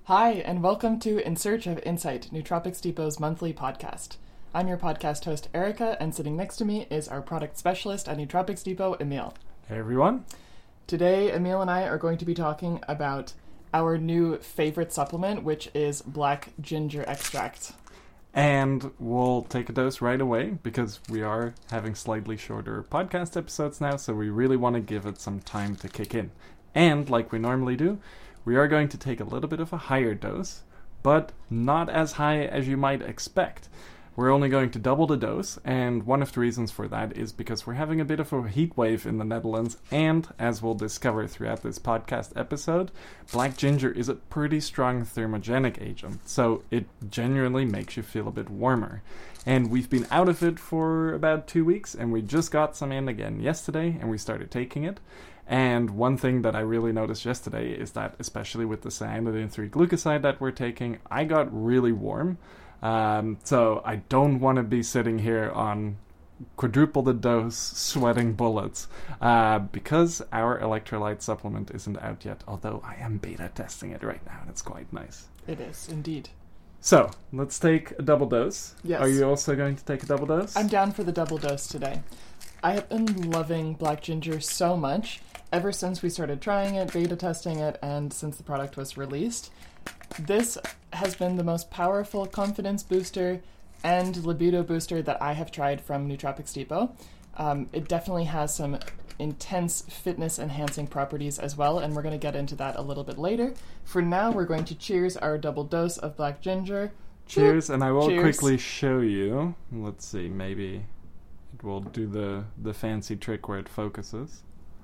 Hi, and welcome to In Search of Insight, Nootropics Depot's monthly podcast. I'm your podcast host, Erica, and sitting next to me is our product specialist at Nootropics Depot, Emil. Hey everyone. Today, Emil and I are going to be talking about our new favorite supplement, which is black ginger extract. And we'll take a dose right away because we are having slightly shorter podcast episodes now, so we really want to give it some time to kick in. And like we normally do, we are going to take a little bit of a higher dose, but not as high as you might expect. We're only going to double the dose, and one of the reasons for that is because we're having a bit of a heat wave in the Netherlands, and as we'll discover throughout this podcast episode, black ginger is a pretty strong thermogenic agent, so it genuinely makes you feel a bit warmer. And we've been out of it for about 2 weeks, and we just got some in again yesterday, and we started taking it. And one thing that I really noticed yesterday is that, especially with the cyanidin 3-glucoside that we're taking, I got really warm. So I don't want to be sitting here on quadruple the dose, sweating bullets, because our electrolyte supplement isn't out yet, although I am beta testing it right now, and it's quite nice. It is, indeed. So, let's take a double dose. Yes. Are you also going to take a double dose? I'm down for the double dose today. I have been loving black ginger so much ever since we started trying it, beta testing it, and since the product was released. This has been the most powerful confidence booster and libido booster that I have tried from Nootropics Depot. It definitely has some intense fitness enhancing properties as well, and we're going to get into that a little bit later. For now, we're going to cheers our double dose of black ginger. Cheers, and I will Cheers. quickly show you. Let's see, maybe it will do the fancy trick where it focuses.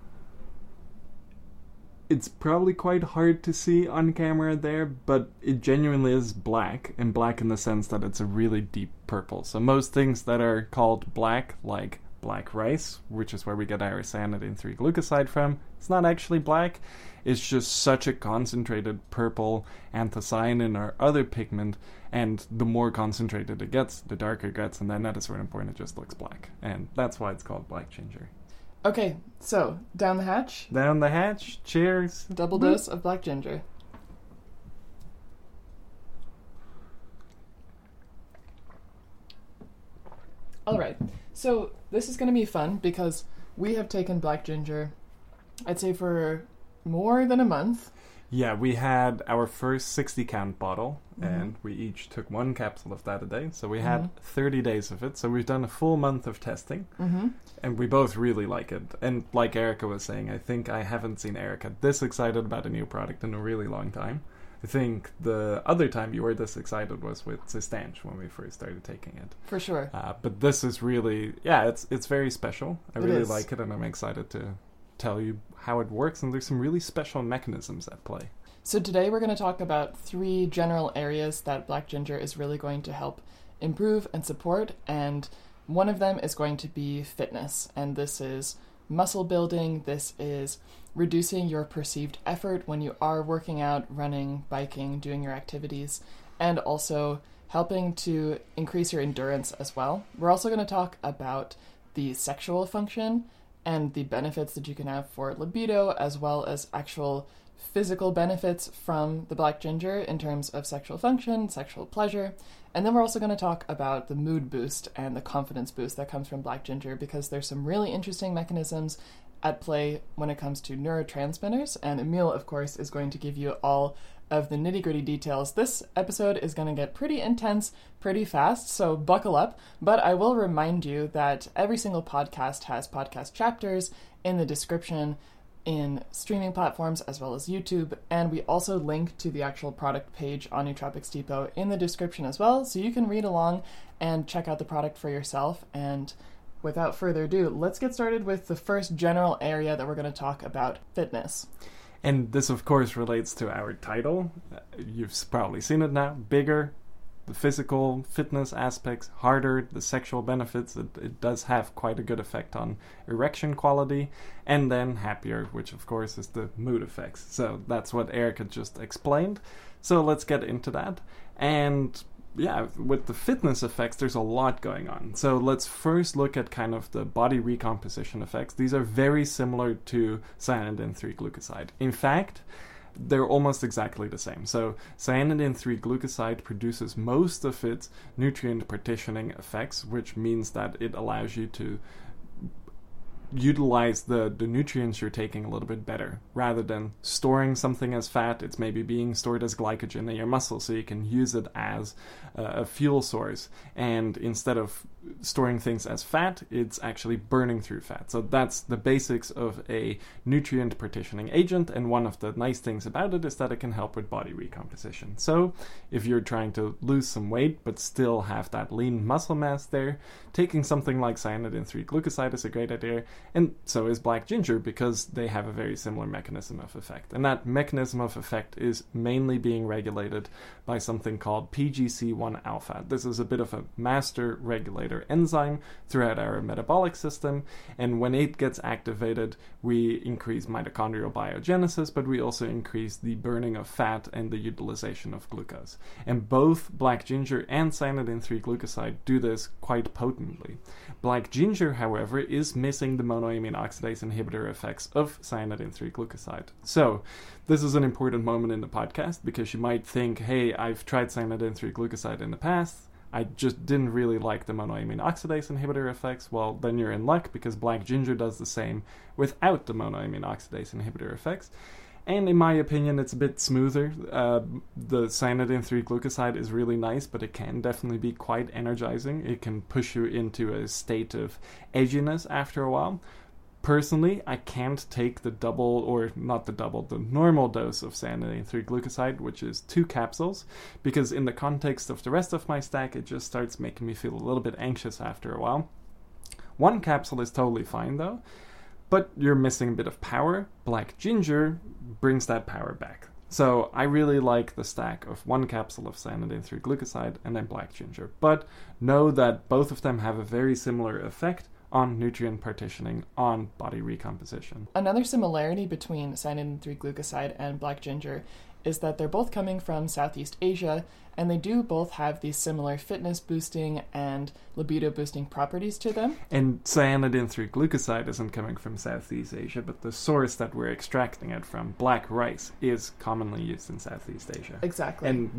It's probably quite hard to see on camera there, but it genuinely is black, and black in the sense that it's a really deep purple. So most things that are called black, like black rice, which is where we get our cyanidin 3-glucoside from, it's not actually black. It's just such a concentrated purple anthocyanin or other pigment, and the more concentrated it gets, the darker it gets, and then at a certain point it just looks black. And that's why it's called black ginger. Okay, so down the hatch. Down the hatch. Cheers. Double dose of black ginger. Alright, so this is going to be fun because we have taken black ginger, I'd say for more than a month. Yeah, we had our first 60-count bottle, and we each took one capsule of that a day. So we had 30 days of it. So we've done a full month of testing, and we both really like it. And like Erica was saying, I think I haven't seen Erica this excited about a new product in a really long time. I think the other time you were this excited was with Cistanche when we first started taking it. For sure. But this is really, it's very special. I really is. like it, and I'm excited to tell you how it works, and there's some really special mechanisms at play. So today we're going to talk about 3 general areas that black ginger is really going to help improve and support, and one of them is going to be fitness, and this is muscle building, this is reducing your perceived effort when you are working out, running, biking, doing your activities, and also helping to increase your endurance as well. We're also going to talk about the sexual function and the benefits that you can have for libido, as well as actual physical benefits from the black ginger in terms of sexual function, sexual pleasure. And then we're also going to talk about the mood boost and the confidence boost that comes from black ginger, because there's some really interesting mechanisms at play when it comes to neurotransmitters. And Emil, of course, is going to give you all of the nitty-gritty details. This episode is going to get pretty intense pretty fast, so buckle up. But I will remind you that every single podcast has podcast chapters in the description in streaming platforms as well as YouTube, and we also link to the actual product page on Nootropics Depot in the description as well, so you can read along and check out the product for yourself. And without further ado, let's get started with the first general area that we're going to talk about, fitness. And this, of course, relates to our title. You've probably seen it now. Bigger, the physical fitness aspects, harder, the sexual benefits. It does have quite a good effect on erection quality. And then happier, which, of course, is the mood effects. So that's what Erica just explained. So let's get into that. And yeah, with the fitness effects, there's a lot going on. So let's first look at kind of the body recomposition effects. These are very similar to cyanidin 3-glucoside. In fact, they're almost exactly the same. So cyanidin-3 glucoside produces most of its nutrient partitioning effects, which means that it allows you to utilize the nutrients you're taking a little bit better. Rather than storing something as fat, it's maybe being stored as glycogen in your muscle, so you can use it as a fuel source. And instead of storing things as fat, it's actually burning through fat. So that's the basics of a nutrient partitioning agent, and one of the nice things about it is that it can help with body recomposition. So if you're trying to lose some weight but still have that lean muscle mass there, taking something like cyanidin-3 glucoside is a great idea, and so is black ginger, because they have a very similar mechanism of effect. And that mechanism of effect is mainly being regulated by something called PGC1 alpha. This is a bit of a master regulator enzyme throughout our metabolic system, and when it gets activated, we increase mitochondrial biogenesis, but we also increase the burning of fat and the utilization of glucose. And both black ginger and cyanidin-3 glucoside do this quite potently. Black ginger, however, is missing the monoamine oxidase inhibitor effects of cyanidin-3 glucoside. So this is an important moment in the podcast, because you might think, hey, I've tried cyanidin-3 glucoside in the past, I just didn't really like the monoamine oxidase inhibitor effects. Well, then you're in luck, because black ginger does the same without the monoamine oxidase inhibitor effects. And in my opinion, it's a bit smoother. The cyanidin-3 glucoside is really nice, but it can definitely be quite energizing. It can push you into a state of edginess after a while. Personally, I can't take the normal dose of cyanidin-3 glucoside, which is 2 capsules, because in the context of the rest of my stack, it just starts making me feel a little bit anxious after a while. 1 capsule is totally fine, though, but you're missing a bit of power. Black ginger brings that power back. So I really like the stack of 1 capsule of cyanidin-3 glucoside and then black ginger, but know that both of them have a very similar effect on nutrient partitioning, on body recomposition. Another similarity between cyanidin-3 glucoside and black ginger is that they're both coming from Southeast Asia, and they do both have these similar fitness boosting and libido boosting properties to them. And cyanidin-3 glucoside isn't coming from Southeast Asia, but the source that we're extracting it from, black rice, is commonly used in Southeast Asia. Exactly.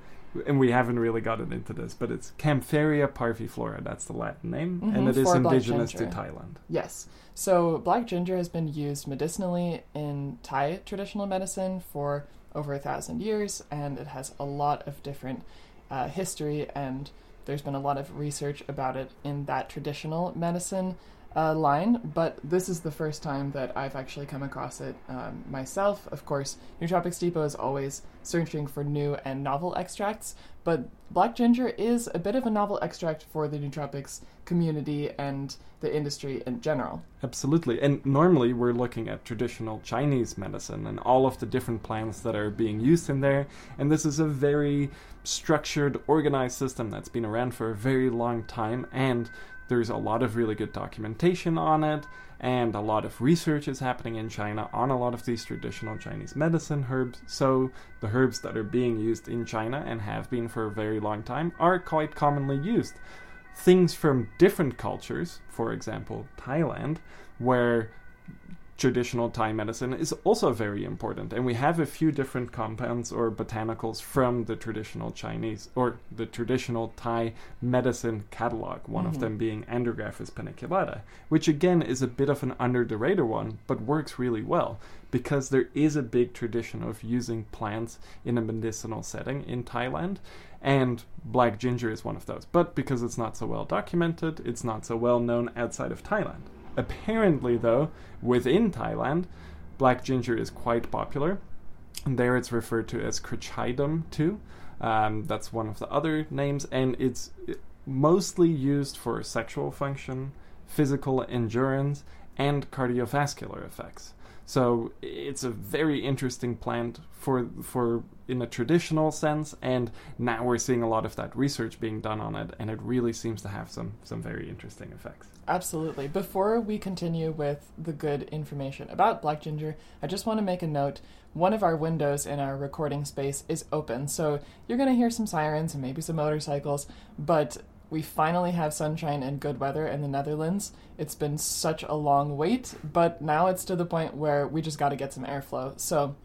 And we haven't really gotten into this, but it's Kaempferia parviflora, that's the Latin name, and it is indigenous to Thailand. Yes. So black ginger has been used medicinally in Thai traditional medicine for over 1,000 years, and it has a lot of different history, and there's been a lot of research about it in that traditional medicine line, but this is the first time that I've actually come across it myself. Of course, Nootropics Depot is always searching for new and novel extracts, but black ginger is a bit of a novel extract for the nootropics community and the industry in general. Absolutely. And normally we're looking at traditional Chinese medicine and all of the different plants that are being used in there, and this is a very structured, organized system that's been around for a very long time, and there's a lot of really good documentation on it, and a lot of research is happening in China on a lot of these traditional Chinese medicine herbs. So the herbs that are being used in China and have been for a very long time are quite commonly used. Things from different cultures, for example, Thailand, where traditional Thai medicine is also very important, and we have a few different compounds or botanicals from the traditional Chinese or the traditional Thai medicine catalog, one of them being Andrographis paniculata, which again is a bit of an under the radar one, but works really well because there is a big tradition of using plants in a medicinal setting in Thailand, and black ginger is one of those. But because it's not so well documented, it's not so well known outside of Thailand. Apparently, though, within Thailand, black ginger is quite popular. And there it's referred to as crachidum too. That's one of the other names. And it's mostly used for sexual function, physical endurance, and cardiovascular effects. So it's a very interesting plant for in a traditional sense, and now we're seeing a lot of that research being done on it, and it really seems to have some very interesting effects. Absolutely. Before we continue with the good information about black ginger, I just want to make a note. One of our windows in our recording space is open, so you're going to hear some sirens and maybe some motorcycles, but we finally have sunshine and good weather in the Netherlands. It's been such a long wait, but now it's to the point where we just got to get some airflow. So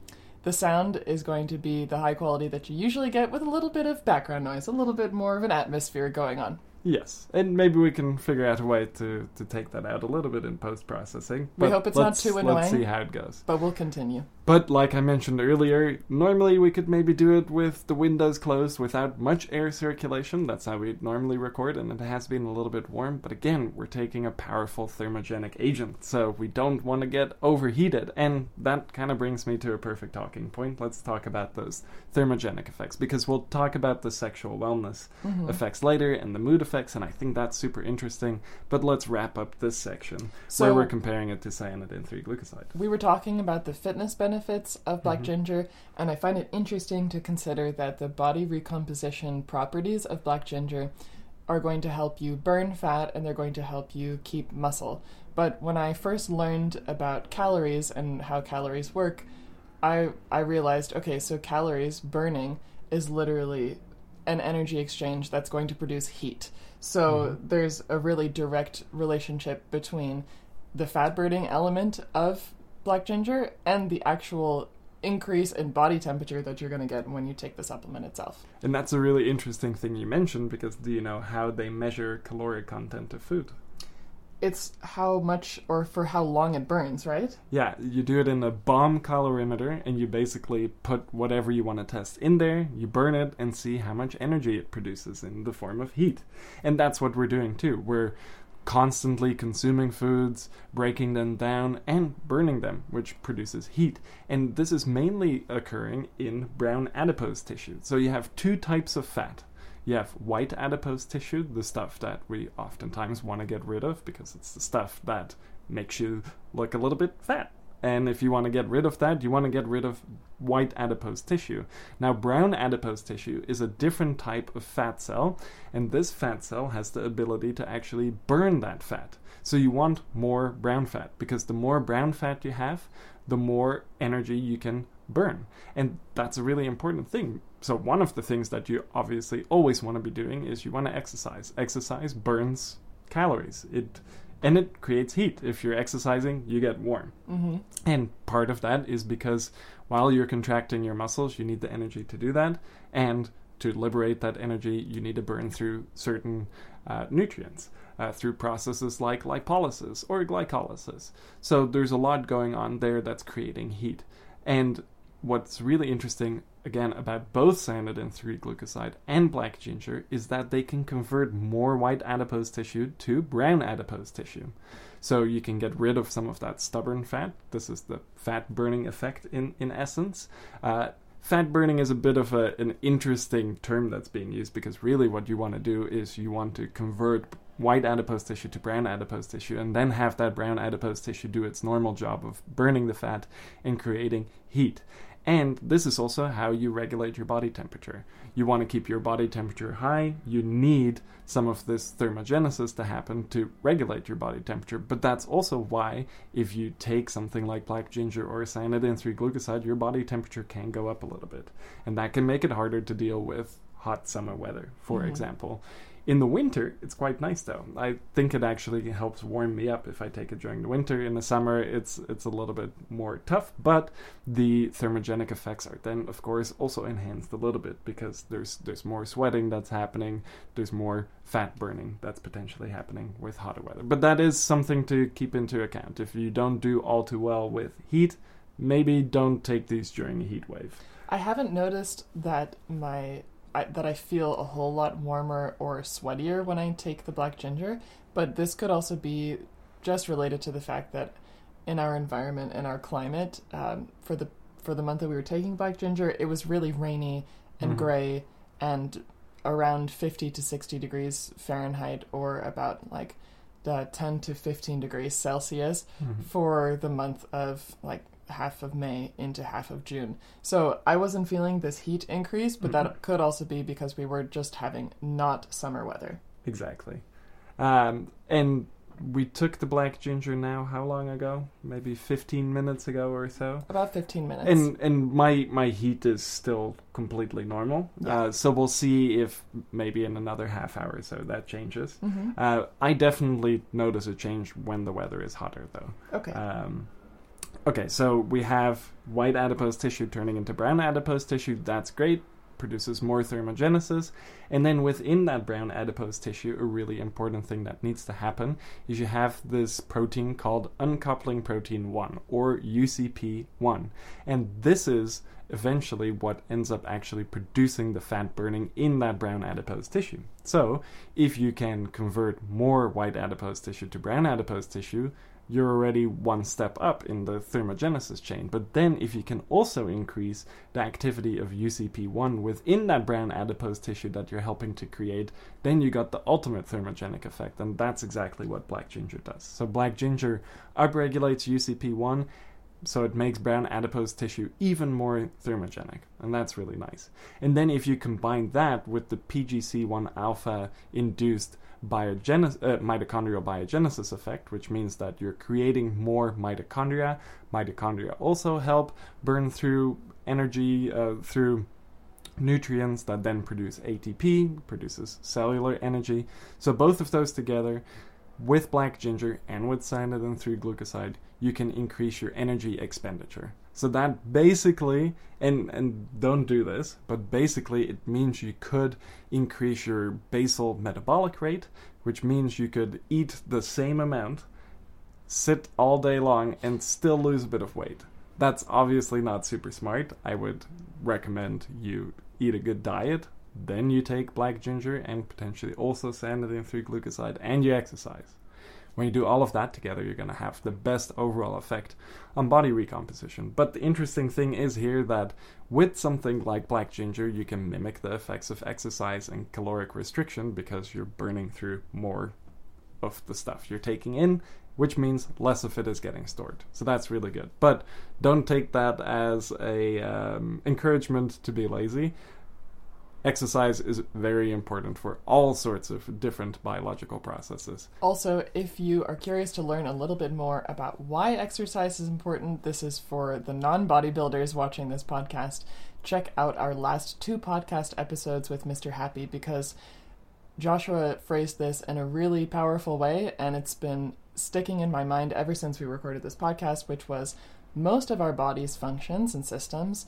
the sound is going to be the high quality that you usually get with a little bit of background noise, a little bit more of an atmosphere going on. Yes, and maybe we can figure out a way to take that out a little bit in post-processing. We hope it's not too annoying. Let's see how it goes. But we'll continue. But like I mentioned earlier, normally we could maybe do it with the windows closed without much air circulation. That's how we normally record, and it has been a little bit warm. But again, we're taking a powerful thermogenic agent, so we don't want to get overheated. And that kind of brings me to a perfect talking point. Let's talk about those thermogenic effects, because we'll talk about the sexual wellness effects later and the mood effects, and I think that's super interesting. But let's wrap up this section where we're comparing it to cyanidin 3-glucoside. We were talking about the fitness benefits of black ginger, and I find it interesting to consider that the body recomposition properties of black ginger are going to help you burn fat and they're going to help you keep muscle. But when I first learned about calories and how calories work, I realized, okay, so calories burning is literally an energy exchange that's going to produce heat. So there's a really direct relationship between the fat burning element of black ginger and the actual increase in body temperature that you're going to get when you take the supplement itself. And that's a really interesting thing you mentioned, because do you know how they measure caloric content of food? It's how much or for how long it burns, right? Yeah, you do it in a bomb calorimeter, and you basically put whatever you want to test in there, you burn it, and see how much energy it produces in the form of heat. And that's what we're doing too. We're constantly consuming foods, breaking them down, and burning them, which produces heat. And this is mainly occurring in brown adipose tissue. So you have two types of fat. You have white adipose tissue, the stuff that we oftentimes want to get rid of because it's the stuff that makes you look a little bit fat. And if you want to get rid of that, you want to get rid of white adipose tissue. Now, brown adipose tissue is a different type of fat cell, and this fat cell has the ability to actually burn that fat. So you want more brown fat, because the more brown fat you have, the more energy you can burn. And that's a really important thing. So one of the things that you obviously always want to be doing is you want to exercise. Exercise burns calories. And it creates heat. If you're exercising, you get warm. And part of that is because while you're contracting your muscles, you need the energy to do that. And to liberate that energy, you need to burn through certain nutrients through processes like lipolysis or glycolysis. So there's a lot going on there that's creating heat. And what's really interesting, again, about both cyanidin 3-glucoside and black ginger is that they can convert more white adipose tissue to brown adipose tissue. So you can get rid of some of that stubborn fat. This is the fat burning effect in essence. Fat burning is a bit of an interesting term that's being used, because really what you want to do is you want to convert white adipose tissue to brown adipose tissue, and then have that brown adipose tissue do its normal job of burning the fat and creating heat. And this is also how you regulate your body temperature. You want to keep your body temperature high. You need some of this thermogenesis to happen to regulate your body temperature. But that's also why if you take something like black ginger or cyanidin 3-glucoside, your body temperature can go up a little bit. And that can make it harder to deal with hot summer weather, for example. In the winter, it's quite nice though. I think it actually helps warm me up if I take it during the winter. In the summer, it's a little bit more tough, but the thermogenic effects are then, of course, also enhanced a little bit, because there's more sweating that's happening, there's more fat burning that's potentially happening with hotter weather. But that is something to keep into account. If you don't do all too well with heat, maybe don't take these during a heat wave. I haven't noticed that that I feel a whole lot warmer or sweatier when I take the black ginger, but this could also be just related to the fact that in our environment and our climate, for the month that we were taking black ginger, it was really rainy and gray and around 50 to 60 degrees Fahrenheit, or about like 10 to 15 degrees Celsius for the month of like half of May into half of June. So I wasn't feeling this heat increase, but that could also be because we were just having not summer weather. Exactly. And we took the black ginger now, how long ago? Maybe 15 minutes ago or so? About 15 minutes. And my heat is still completely normal. Yeah. So we'll see if maybe in another half hour or so that changes. I definitely notice a change when the weather is hotter, though. Okay. Okay, so we have white adipose tissue turning into brown adipose tissue. That's great. Produces more thermogenesis. And then within that brown adipose tissue, a really important thing that needs to happen is you have this protein called uncoupling protein 1, or UCP1. And this is eventually what ends up actually producing the fat burning in that brown adipose tissue. So if you can convert more white adipose tissue to brown adipose tissue, you're already one step up in the thermogenesis chain. But then if you can also increase the activity of UCP1 within that brown adipose tissue that you're helping to create, then you got the ultimate thermogenic effect. And that's exactly what black ginger does. So black ginger upregulates UCP1, so it makes brown adipose tissue even more thermogenic. And that's really nice. And then if you combine that with the PGC1 alpha induced mitochondrial biogenesis effect, which means that you're creating more mitochondria. Mitochondria also help burn through energy through nutrients that then produce ATP, produces cellular energy. So both of those together, with black ginger and with cyanidin 3-glucoside, you can increase your energy expenditure. So that basically, and don't do this, but basically it means you could increase your basal metabolic rate, which means you could eat the same amount, sit all day long, and still lose a bit of weight. That's obviously not super smart. I would recommend you eat a good diet, then you take black ginger and potentially also cyanidin 3-glucoside, and you exercise. When you do all of that together, you're going to have the best overall effect on body recomposition. But the interesting thing is here that with something like black ginger, you can mimic the effects of exercise and caloric restriction because you're burning through more of the stuff you're taking in, which means less of it is getting stored. So that's really good. But don't take that as a encouragement to be lazy. Exercise is very important for all sorts of different biological processes. Also, if you are curious to learn a little bit more about why exercise is important, this is for the non-bodybuilders watching this podcast. Check out our last 2 podcast episodes with Mr. Happy, because Joshua phrased this in a really powerful way, and it's been sticking in my mind ever since we recorded this podcast, which was most of our body's functions and systems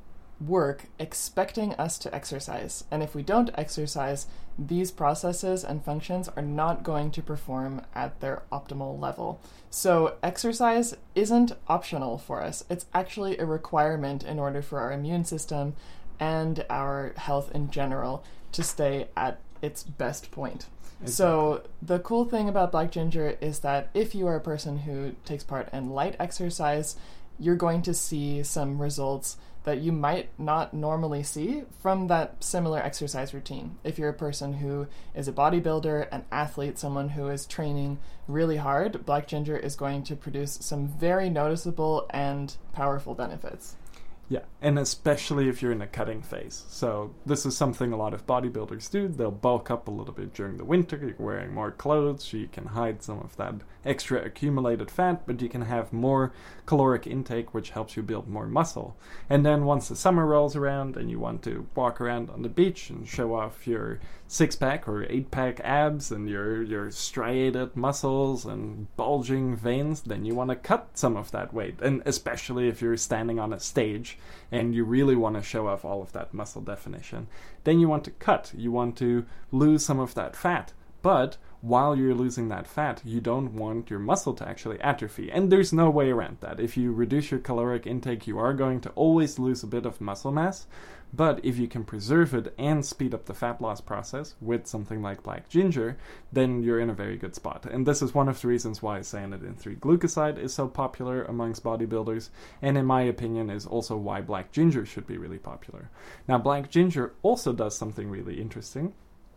work expecting us to exercise. And if we don't exercise, these processes and functions are not going to perform at their optimal level. So exercise isn't optional for us. It's actually a requirement in order for our immune system and our health in general to stay at its best point. Exactly. So the cool thing about black ginger is that if you are a person who takes part in light exercise, you're going to see some results that you might not normally see from that similar exercise routine. If you're a person who is a bodybuilder, an athlete, someone who is training really hard, black ginger is going to produce some very noticeable and powerful benefits. Yeah, and especially if you're in a cutting phase. So this is something a lot of bodybuilders do. They'll bulk up a little bit during the winter. You're wearing more clothes, so you can hide some of that extra accumulated fat, but you can have more caloric intake, which helps you build more muscle. And then once the summer rolls around and you want to walk around on the beach and show off your 6-pack or 8-pack abs and your striated muscles and bulging veins, then you want to cut some of that weight. And especially if you're standing on a stage and you really want to show off all of that muscle definition, then you want to cut. You want to lose some of that fat. But while you're losing that fat, you don't want your muscle to actually atrophy. And there's no way around that. If you reduce your caloric intake, you are going to always lose a bit of muscle mass. But if you can preserve it and speed up the fat loss process with something like black ginger, then you're in a very good spot. And this is one of the reasons why cyanidin 3-glucoside is so popular amongst bodybuilders, and in my opinion is also why black ginger should be really popular. Now, black ginger also does something really interesting.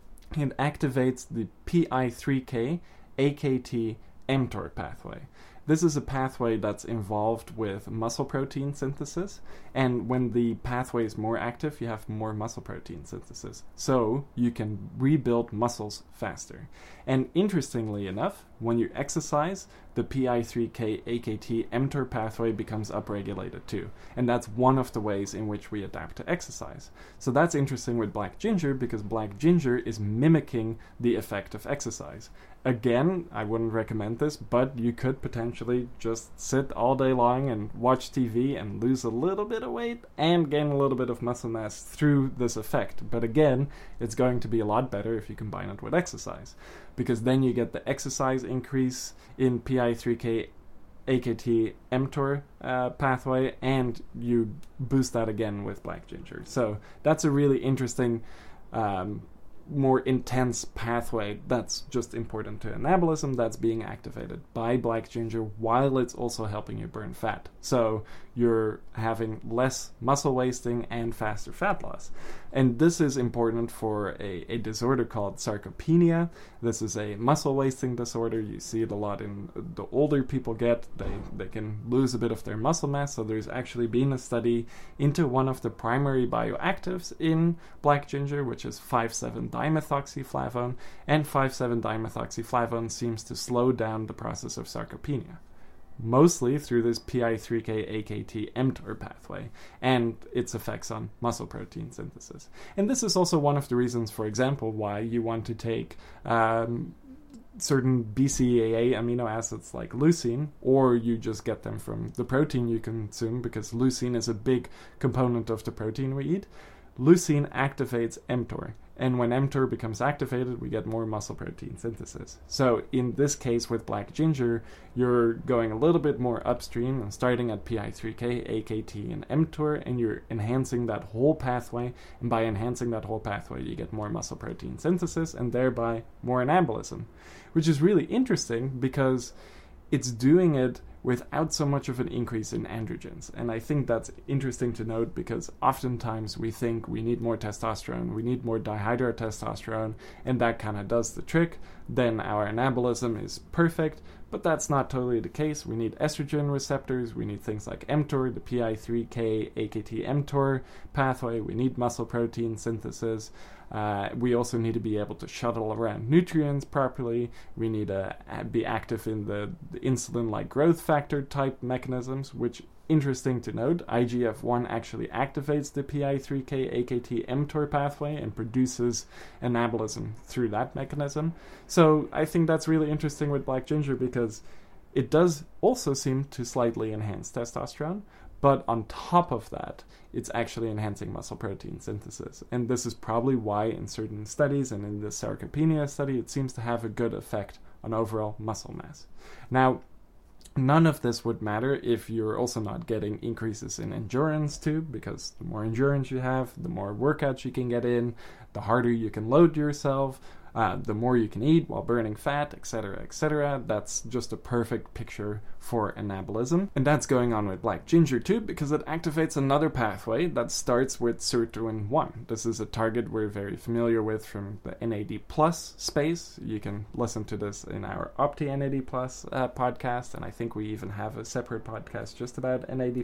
It activates the PI3K AKT mTOR pathway. This is a pathway that's involved with muscle protein synthesis, and when the pathway is more active, you have more muscle protein synthesis, so you can rebuild muscles faster. And interestingly enough, when you exercise, the PI3K AKT mTOR pathway becomes upregulated too, and that's one of the ways in which we adapt to exercise. So that's interesting with black ginger, because black ginger is mimicking the effect of exercise. Again, I wouldn't recommend this, but you could potentially essentially just sit all day long and watch TV and lose a little bit of weight and gain a little bit of muscle mass through this effect. But again, it's going to be a lot better if you combine it with exercise, because then you get the exercise increase in PI3K AKT mTOR pathway, and you boost that again with black ginger. So that's a really interesting, more intense pathway that's just important to anabolism that's being activated by black ginger while it's also helping you burn fat. So you're having less muscle wasting and faster fat loss. And this is important for a disorder called sarcopenia. This is a muscle wasting disorder. You see it a lot in the older people get. They can lose a bit of their muscle mass. So there's actually been a study into one of the primary bioactives in black ginger, which is 5,7-dimethoxyflavone. And 5,7-dimethoxyflavone seems to slow down the process of sarcopenia, mostly through this PI3K AKT mTOR pathway and its effects on muscle protein synthesis. And this is also one of the reasons, for example, why you want to take certain BCAA amino acids like leucine, or you just get them from the protein you consume, because leucine is a big component of the protein we eat. Leucine activates mTOR, and when mTOR becomes activated, we get more muscle protein synthesis. So in this case with black ginger, you're going a little bit more upstream and starting at PI3K, AKT, and mTOR, and you're enhancing that whole pathway, and by enhancing that whole pathway, you get more muscle protein synthesis, and thereby more anabolism, which is really interesting because it's doing it without so much of an increase in androgens. And I think that's interesting to note, because oftentimes we think we need more testosterone, we need more dihydrotestosterone, and that kind of does the trick. Then our anabolism is perfect, but that's not totally the case. We need estrogen receptors, we need things like mTOR, the PI3K AKT mTOR pathway, we need muscle protein synthesis. We also need to be able to shuttle around nutrients properly. We need to be active in the insulin-like growth factor type mechanisms, which, interesting to note, IGF-1 actually activates the PI3K AKT mTOR pathway and produces anabolism through that mechanism. So I think that's really interesting with black ginger, because it does also seem to slightly enhance testosterone, but on top of that, it's actually enhancing muscle protein synthesis. And this is probably why in certain studies, and in the sarcopenia study, it seems to have a good effect on overall muscle mass. Now, none of this would matter if you're also not getting increases in endurance too, because the more endurance you have, the more workouts you can get in, the harder you can load yourself, the more you can eat while burning fat, etc., etc. That's just a perfect picture for anabolism. And that's going on with black ginger too, because it activates another pathway that starts with sirtuin-1. This is a target we're very familiar with from the NAD+ space. You can listen to this in our Opti NAD+ podcast, and I think we even have a separate podcast just about NAD+.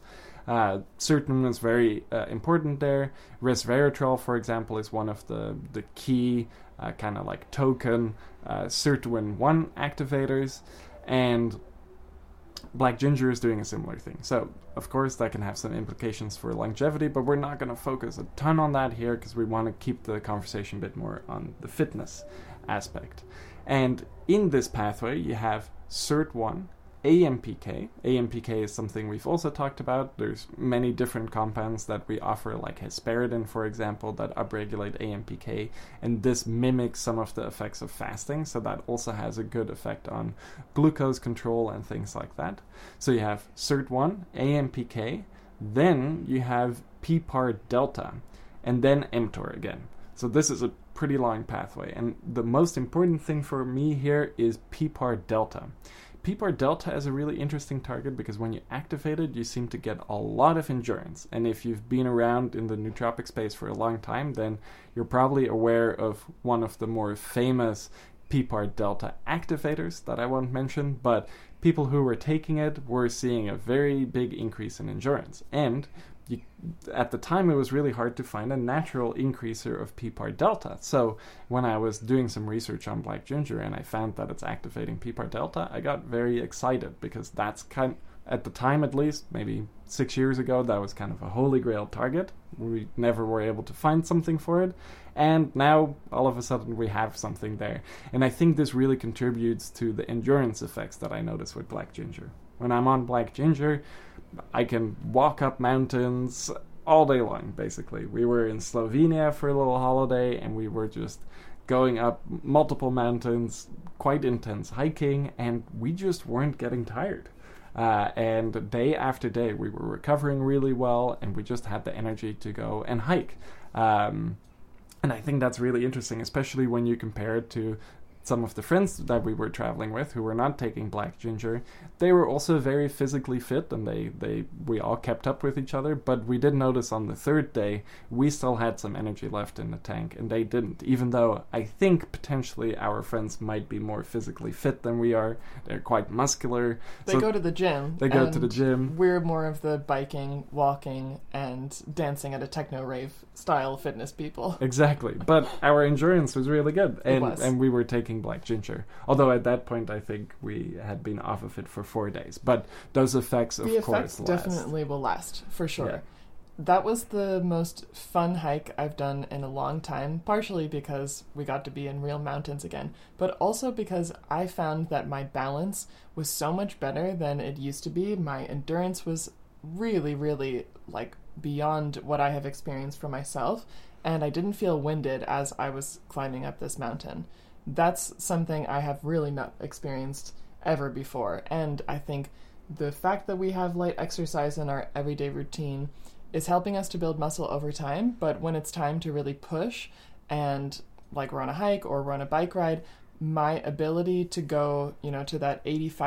Sirtuin is very important there. Resveratrol, for example, is one of the key kind of like token sirtuin-1 activators, and black ginger is doing a similar thing. So, of course, that can have some implications for longevity, but we're not going to focus a ton on that here, because we want to keep the conversation a bit more on the fitness aspect. And in this pathway, you have SIRT1, AMPK. AMPK is something we've also talked about. There's many different compounds that we offer, like hesperidin, for example, that upregulate AMPK, and this mimics some of the effects of fasting, so that also has a good effect on glucose control and things like that. So you have SIRT1, AMPK, then you have PPAR delta, and then mTOR again. So this is a pretty long pathway, and the most important thing for me here is PPAR delta. PPAR delta is a really interesting target, because when you activate it, you seem to get a lot of endurance. And if you've been around in the nootropic space for a long time, then you're probably aware of one of the more famous PPAR delta activators that I won't mention, but people who were taking it were seeing a very big increase in endurance. And at the time, it was really hard to find a natural increaser of PPAR delta. So when I was doing some research on black ginger and I found that it's activating PPAR delta, I got very excited, because that's at the time at least, maybe 6 years ago, that was kind of a holy grail target. We never were able to find something for it. And now, all of a sudden, we have something there. And I think this really contributes to the endurance effects that I notice with Black Ginger. When I'm on Black Ginger, I can walk up mountains all day long, basically. We were in Slovenia for a little holiday, and we were just going up multiple mountains, quite intense hiking, and we just weren't getting tired. And day after day, we were recovering really well, and we just had the energy to go and hike. And I think that's really interesting, especially when you compare it to some of the friends that we were traveling with who were not taking Black Ginger. They were also very physically fit, and we all kept up with each other, but we did notice on the third day we still had some energy left in the tank, and they didn't, even though I think potentially our friends might be more physically fit than we are. They're quite muscular. They go to the gym. They go to the gym. We're more of the biking, walking, and dancing at a techno rave style fitness people. Exactly, but our endurance was really good, was. And we were taking Black Ginger. Although at that point, I think we had been off of it for 4 days. But those effects, of course, last. The effects definitely will last, for sure. Yeah. That was the most fun hike I've done in a long time, partially because we got to be in real mountains again, but also because I found that my balance was so much better than it used to be. My endurance was really, really, beyond what I have experienced for myself, and I didn't feel winded as I was climbing up this mountain. That's something I have really not experienced ever before, and I think the fact that we have light exercise in our everyday routine is helping us to build muscle over time, but when it's time to really push and we're on a hike or we're on a bike ride, my ability to go, to that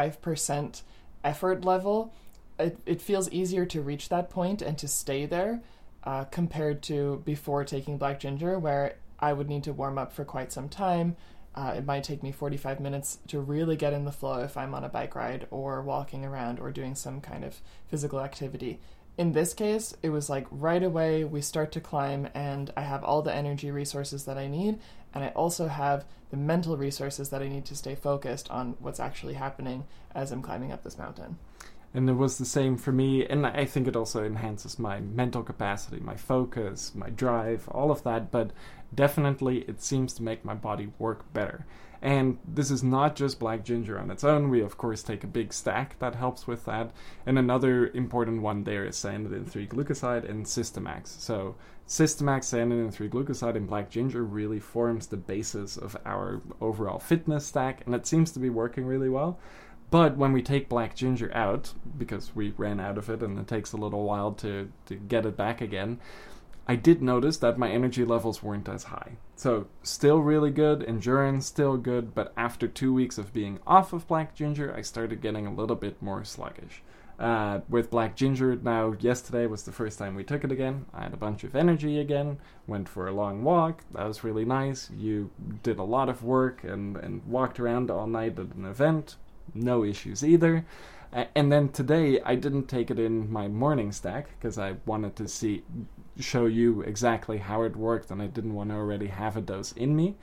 85% effort level, it feels easier to reach that point and to stay there compared to before taking Black Ginger, where I would need to warm up for quite some time. It might take me 45 minutes to really get in the flow if I'm on a bike ride or walking around or doing some kind of physical activity. In this case, it was right away we start to climb and I have all the energy resources that I need, and I also have the mental resources that I need to stay focused on what's actually happening as I'm climbing up this mountain. And it was the same for me, and I think it also enhances my mental capacity, my focus, my drive, all of that, but definitely it seems to make my body work better. And this is not just Black Ginger on its own. We, of course, take a big stack that helps with that. And another important one there is cyanidin 3-glucoside and Systemax. So Systemax, cyanidin 3-glucoside, and Black Ginger really forms the basis of our overall fitness stack, and it seems to be working really well. But when we take Black Ginger out, because we ran out of it and it takes a little while to get it back again, I did notice that my energy levels weren't as high. So still really good, endurance still good, but after 2 weeks of being off of Black Ginger, I started getting a little bit more sluggish. With Black Ginger now, yesterday was the first time we took it again. I had a bunch of energy again, went for a long walk. That was really nice. You did a lot of work and walked around all night at an event. No issues either. And then today I didn't take it in my morning stack because I wanted to show you exactly how it worked, and I didn't want to already have a dose in me.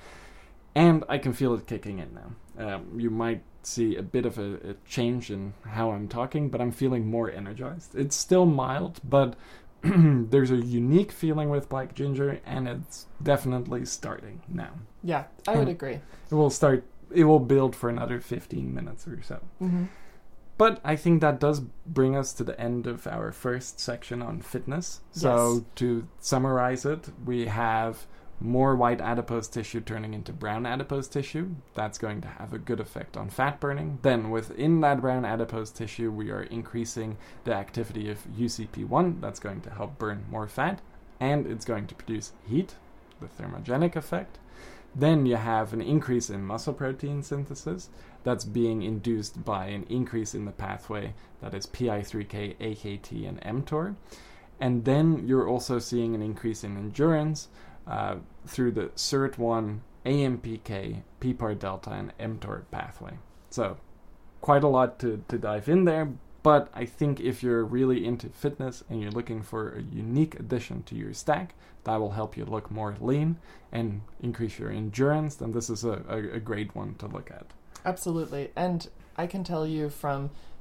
And I can feel it kicking in now. You might see a bit of a change in how I'm talking, but I'm feeling more energized. It's still mild, but there's a unique feeling with Black Ginger, and it's definitely starting now. Yeah, I would agree. It will build for another 15 minutes or so. Mm-hmm. But I think that does bring us to the end of our first section on fitness. So Yes. To summarize it, we have more white adipose tissue turning into brown adipose tissue. That's going to have a good effect on fat burning. Then within that brown adipose tissue, we are increasing the activity of UCP1. That's going to help burn more fat. And it's going to produce heat, the thermogenic effect. Then you have an increase in muscle protein synthesis that's being induced by an increase in the pathway that is PI3K, AKT, and mTOR. And then you're also seeing an increase in endurance through the SIRT1, AMPK, PPAR delta, and mTOR pathway. So quite a lot to dive in there, but I think if you're really into fitness and you're looking for a unique addition to your stack that will help you look more lean and increase your endurance, then this is a great one to look at. Absolutely. And I can tell you from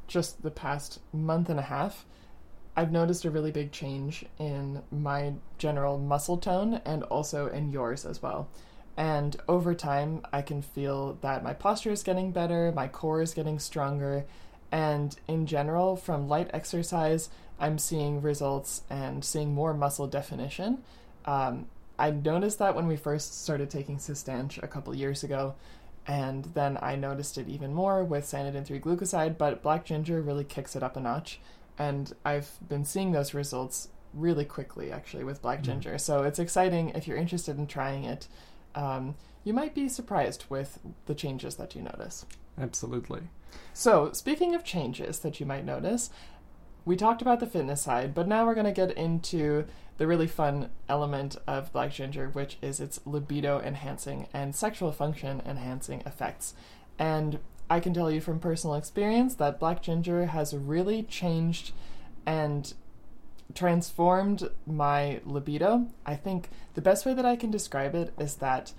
just the past month and a half, I've noticed a really big change in my general muscle tone and also in yours as well. And over time, I can feel that my posture is getting better, my core is getting stronger, and in general, from light exercise, I'm seeing results and seeing more muscle definition. I noticed that when we first started taking Sustanch a couple years ago, and then I noticed it even more with Sanidin 3-glucoside, but Black Ginger really kicks it up a notch. And I've been seeing those results really quickly, actually, with Black Ginger. So it's exciting. If you're interested in trying it, you might be surprised with the changes that you notice. Absolutely. So, speaking of changes that you might notice, we talked about the fitness side, but now we're going to get into the really fun element of Black Ginger, which is its libido-enhancing and sexual function-enhancing effects. And I can tell you from personal experience that Black Ginger has really changed and transformed my libido. I think the best way that I can describe it is that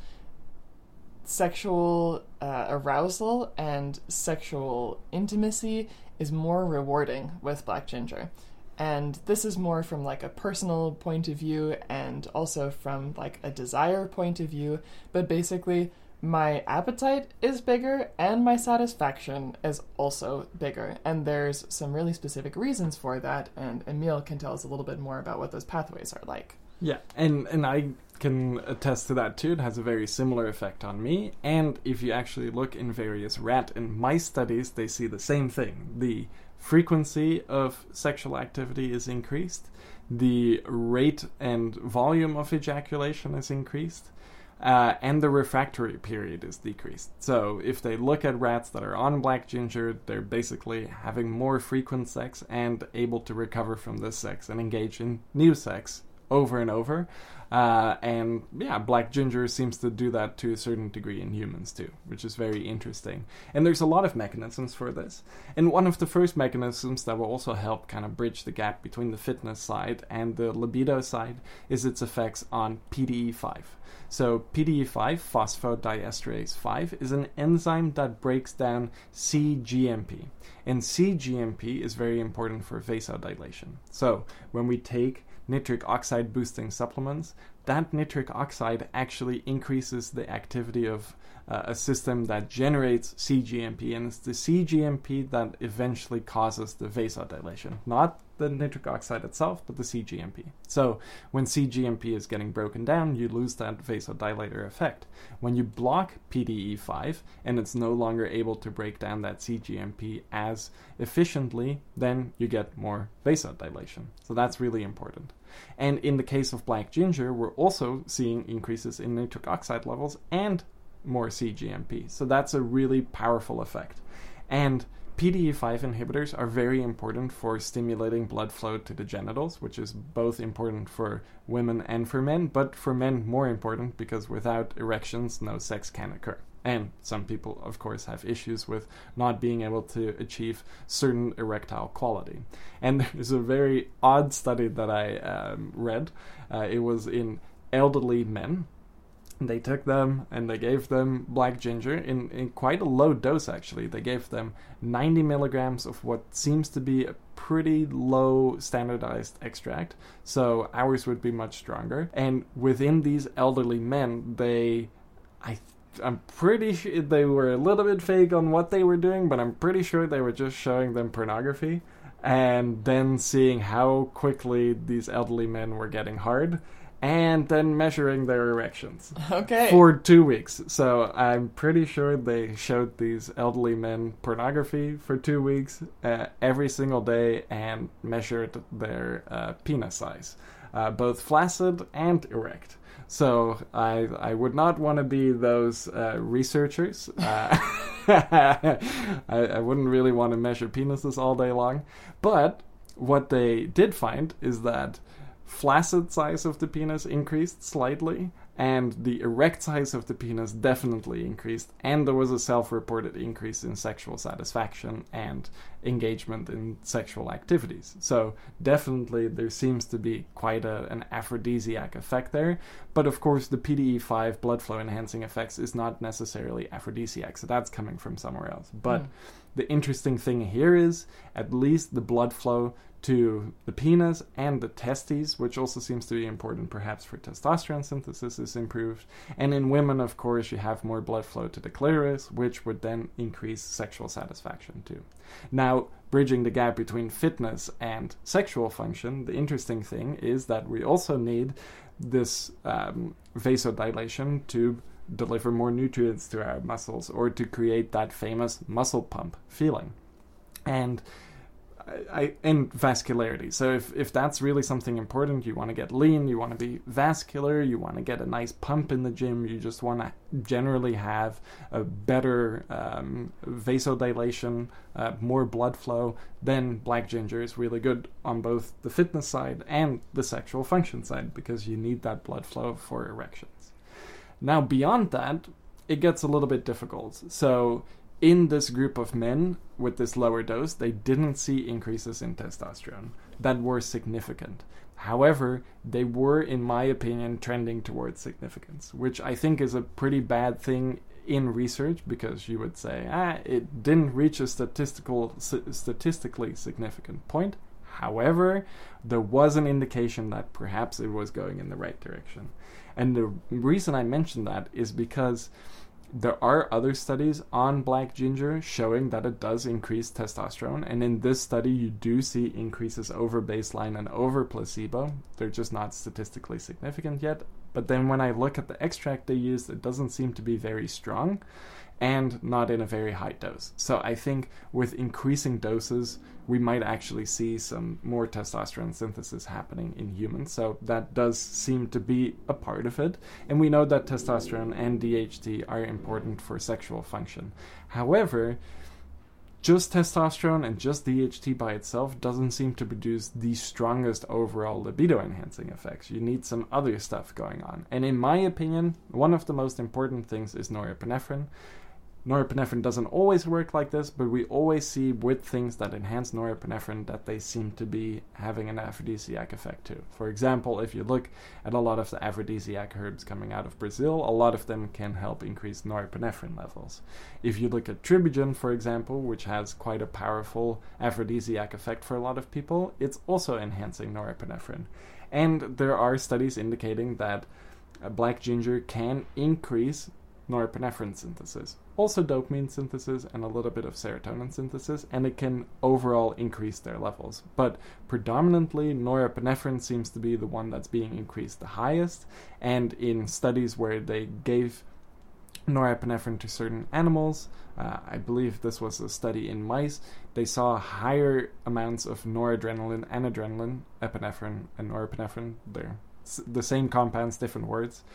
sexual arousal and sexual intimacy is more rewarding with Black Ginger. And this is more from like a personal point of view and also from like a desire point of view. But basically, my appetite is bigger and my satisfaction is also bigger. And there's some really specific reasons for that. And Emil can tell us a little bit more about what those pathways are like. Yeah, and I can attest to that too. It has a very similar effect on me. And if you actually look in various rat and mice studies, they see the same thing. The frequency of sexual activity is increased. The rate and volume of ejaculation is increased. And the refractory period is decreased. So if they look at rats that are on Black Ginger, they're basically having more frequent sex and able to recover from this sex and engage in new sex over and over. And yeah, Black Ginger seems to do that to a certain degree in humans too, which is very interesting. And there's a lot of mechanisms for this. And one of the first mechanisms that will also help kind of bridge the gap between the fitness side and the libido side is its effects on PDE5. So PDE5, phosphodiesterase 5, is an enzyme that breaks down cGMP. And cGMP is very important for vasodilation. So when we take nitric oxide boosting supplements, that nitric oxide actually increases the activity of a system that generates cGMP, and it's the cGMP that eventually causes the vasodilation. Not the nitric oxide itself, but the cGMP. So when cGMP is getting broken down, you lose that vasodilator effect. When you block PDE5 and it's no longer able to break down that cGMP as efficiently, then you get more vasodilation. So that's really important. And in the case of Black Ginger, we're also seeing increases in nitric oxide levels and more cGMP. So that's a really powerful effect. And PDE5 inhibitors are very important for stimulating blood flow to the genitals, which is both important for women and for men, but for men more important because without erections, no sex can occur. And some people, of course, have issues with not being able to achieve certain erectile quality. And there's a very odd study that I read. It was in elderly men. They took them and they gave them Black Ginger in quite a low dose, actually. They gave them 90 milligrams of what seems to be a pretty low standardized extract. So ours would be much stronger. And within these elderly men, I'm pretty sure they were a little bit vague on what they were doing, but I'm pretty sure they were just showing them pornography and then seeing how quickly these elderly men were getting hard and then measuring their erections. Okay. For 2 weeks. So I'm pretty sure they showed these elderly men pornography for 2 weeks every single day and measured their penis size, both flaccid and erect. So I would not want to be those researchers. I wouldn't really want to measure penises all day long. But what they did find is that flaccid size of the penis increased slightly, and the erect size of the penis definitely increased, and there was a self-reported increase in sexual satisfaction and engagement in sexual activities. So definitely there seems to be quite an aphrodisiac effect there, but of course the PDE5 blood flow enhancing effects is not necessarily aphrodisiac, so that's coming from somewhere else. But the interesting thing here is at least the blood flow to the penis and the testes, which also seems to be important perhaps for testosterone synthesis, is improved. And in women, of course, you have more blood flow to the clitoris, which would then increase sexual satisfaction too. Now, bridging the gap between fitness and sexual function, the interesting thing is that we also need this vasodilation to deliver more nutrients to our muscles, or to create that famous muscle pump feeling. And vascularity. So if that's really something important, you want to get lean, you want to be vascular, you want to get a nice pump in the gym, you just want to generally have a better vasodilation, more blood flow, then black ginger is really good on both the fitness side and the sexual function side, because you need that blood flow for erections. Now, beyond that, it gets a little bit difficult. So in this group of men with this lower dose, they didn't see increases in testosterone that were significant. However, they were, in my opinion, trending towards significance, which I think is a pretty bad thing in research, because you would say, it didn't reach a statistically significant point. However, there was an indication that perhaps it was going in the right direction. And the reason I mention that is because there are other studies on black ginger showing that it does increase testosterone, and in this study you do see increases over baseline and over placebo. They're just not statistically significant yet, but then when I look at the extract they used, it doesn't seem to be very strong and not in a very high dose. So I think with increasing doses, we might actually see some more testosterone synthesis happening in humans. So that does seem to be a part of it. And we know that testosterone and DHT are important for sexual function. However, just testosterone and just DHT by itself doesn't seem to produce the strongest overall libido enhancing effects. You need some other stuff going on. And in my opinion, one of the most important things is norepinephrine. Norepinephrine doesn't always work like this, but we always see with things that enhance norepinephrine that they seem to be having an aphrodisiac effect too. For example, if you look at a lot of the aphrodisiac herbs coming out of Brazil, a lot of them can help increase norepinephrine levels. If you look at Tribogen, for example, which has quite a powerful aphrodisiac effect for a lot of people, it's also enhancing norepinephrine. And there are studies indicating that black ginger can increase norepinephrine synthesis, also dopamine synthesis, and a little bit of serotonin synthesis, and it can overall increase their levels. But predominantly, norepinephrine seems to be the one that's being increased the highest, and in studies where they gave norepinephrine to certain animals, I believe this was a study in mice, they saw higher amounts of noradrenaline and adrenaline, epinephrine and norepinephrine, they're the same compounds, different words.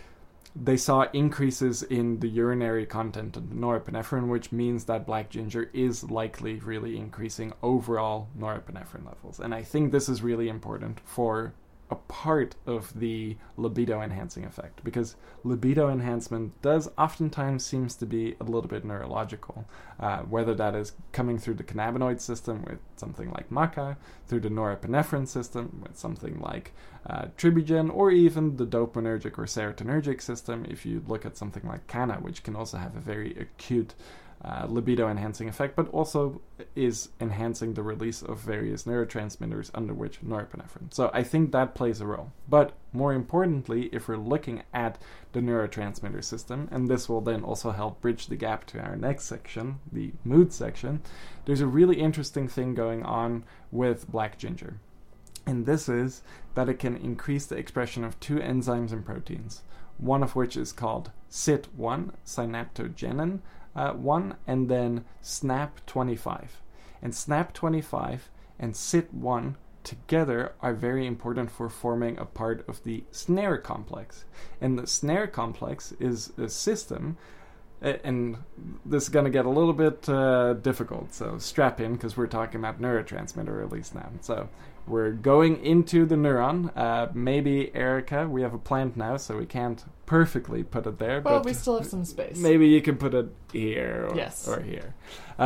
They saw increases in the urinary content of norepinephrine, which means that black ginger is likely really increasing overall norepinephrine levels. And I think this is really important for a part of the libido enhancing effect, because libido enhancement does oftentimes seems to be a little bit neurological, whether that is coming through the cannabinoid system with something like maca, through the norepinephrine system with something like Tribogen, or even the dopaminergic or serotonergic system if you look at something like canna, which can also have a very acute libido enhancing effect, but also is enhancing the release of various neurotransmitters, under which norepinephrine. So I think that plays a role. But more importantly, if we're looking at the neurotransmitter system, and this will then also help bridge the gap to our next section, the mood section, there's a really interesting thing going on with black ginger. And this is that it can increase the expression of two enzymes and proteins, one of which is called SIT1, synaptogenin, 1, and then SNAP25. And SNAP25 and SIT1 together are very important for forming a part of the snare complex. And the snare complex is a system, and this is going to get a little bit difficult, so strap in, because we're talking about neurotransmitter release now. So we're going into the neuron. Maybe, Erica, we have a plant now, so we can't perfectly put it there. Well, but we still have some space. Maybe you can put it here or, yes. or here.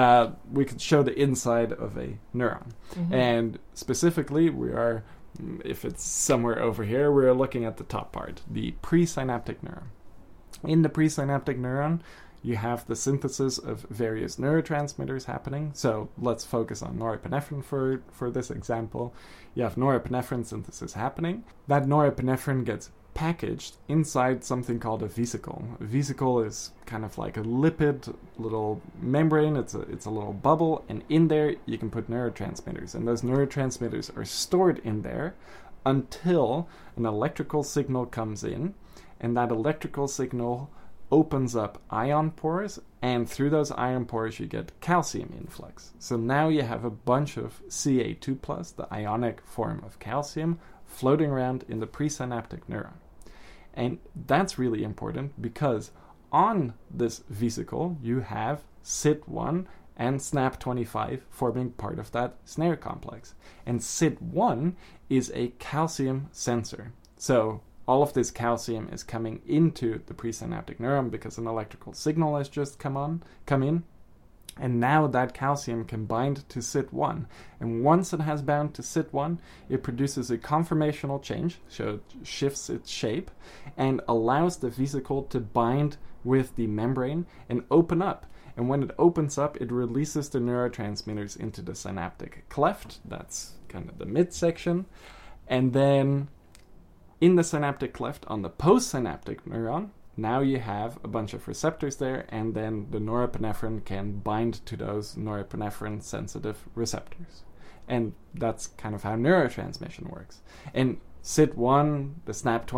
We could show the inside of a neuron. Mm-hmm. And specifically, we are, if it's somewhere over here, we're looking at the top part, the presynaptic neuron. In the presynaptic neuron, you have the synthesis of various neurotransmitters happening. So let's focus on norepinephrine for this example. You have norepinephrine synthesis happening. That norepinephrine gets packaged inside something called a vesicle. A vesicle is kind of like a lipid little membrane. It's a little bubble, and in there you can put neurotransmitters, and those neurotransmitters are stored in there until an electrical signal comes in, and that electrical signal opens up ion pores, and through those ion pores you get calcium influx. So now you have a bunch of Ca2+, the ionic form of calcium, floating around in the presynaptic neuron. And that's really important because on this vesicle you have SIT1 and SNAP25 forming part of that snare complex. And SIT1 is a calcium sensor. So all of this calcium is coming into the presynaptic neuron because an electrical signal has just come in. And now that calcium can bind to SIT1. And once it has bound to SIT1, it produces a conformational change, so it shifts its shape, and allows the vesicle to bind with the membrane and open up. And when it opens up, it releases the neurotransmitters into the synaptic cleft. That's kind of the midsection. And then in the synaptic cleft on the postsynaptic neuron, now you have a bunch of receptors there, and then the norepinephrine can bind to those norepinephrine sensitive receptors. And that's kind of how neurotransmission works. And SIT1, the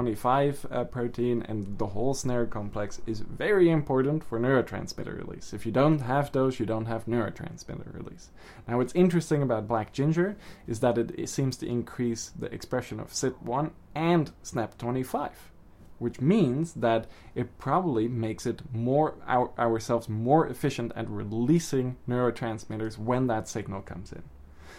SNAP25 protein, and the whole snare complex is very important for neurotransmitter release. If you don't have those, you don't have neurotransmitter release. Now, what's interesting about black ginger is that it seems to increase the expression of SIT1 and SNAP25, which means that it probably makes it ourselves more efficient at releasing neurotransmitters when that signal comes in.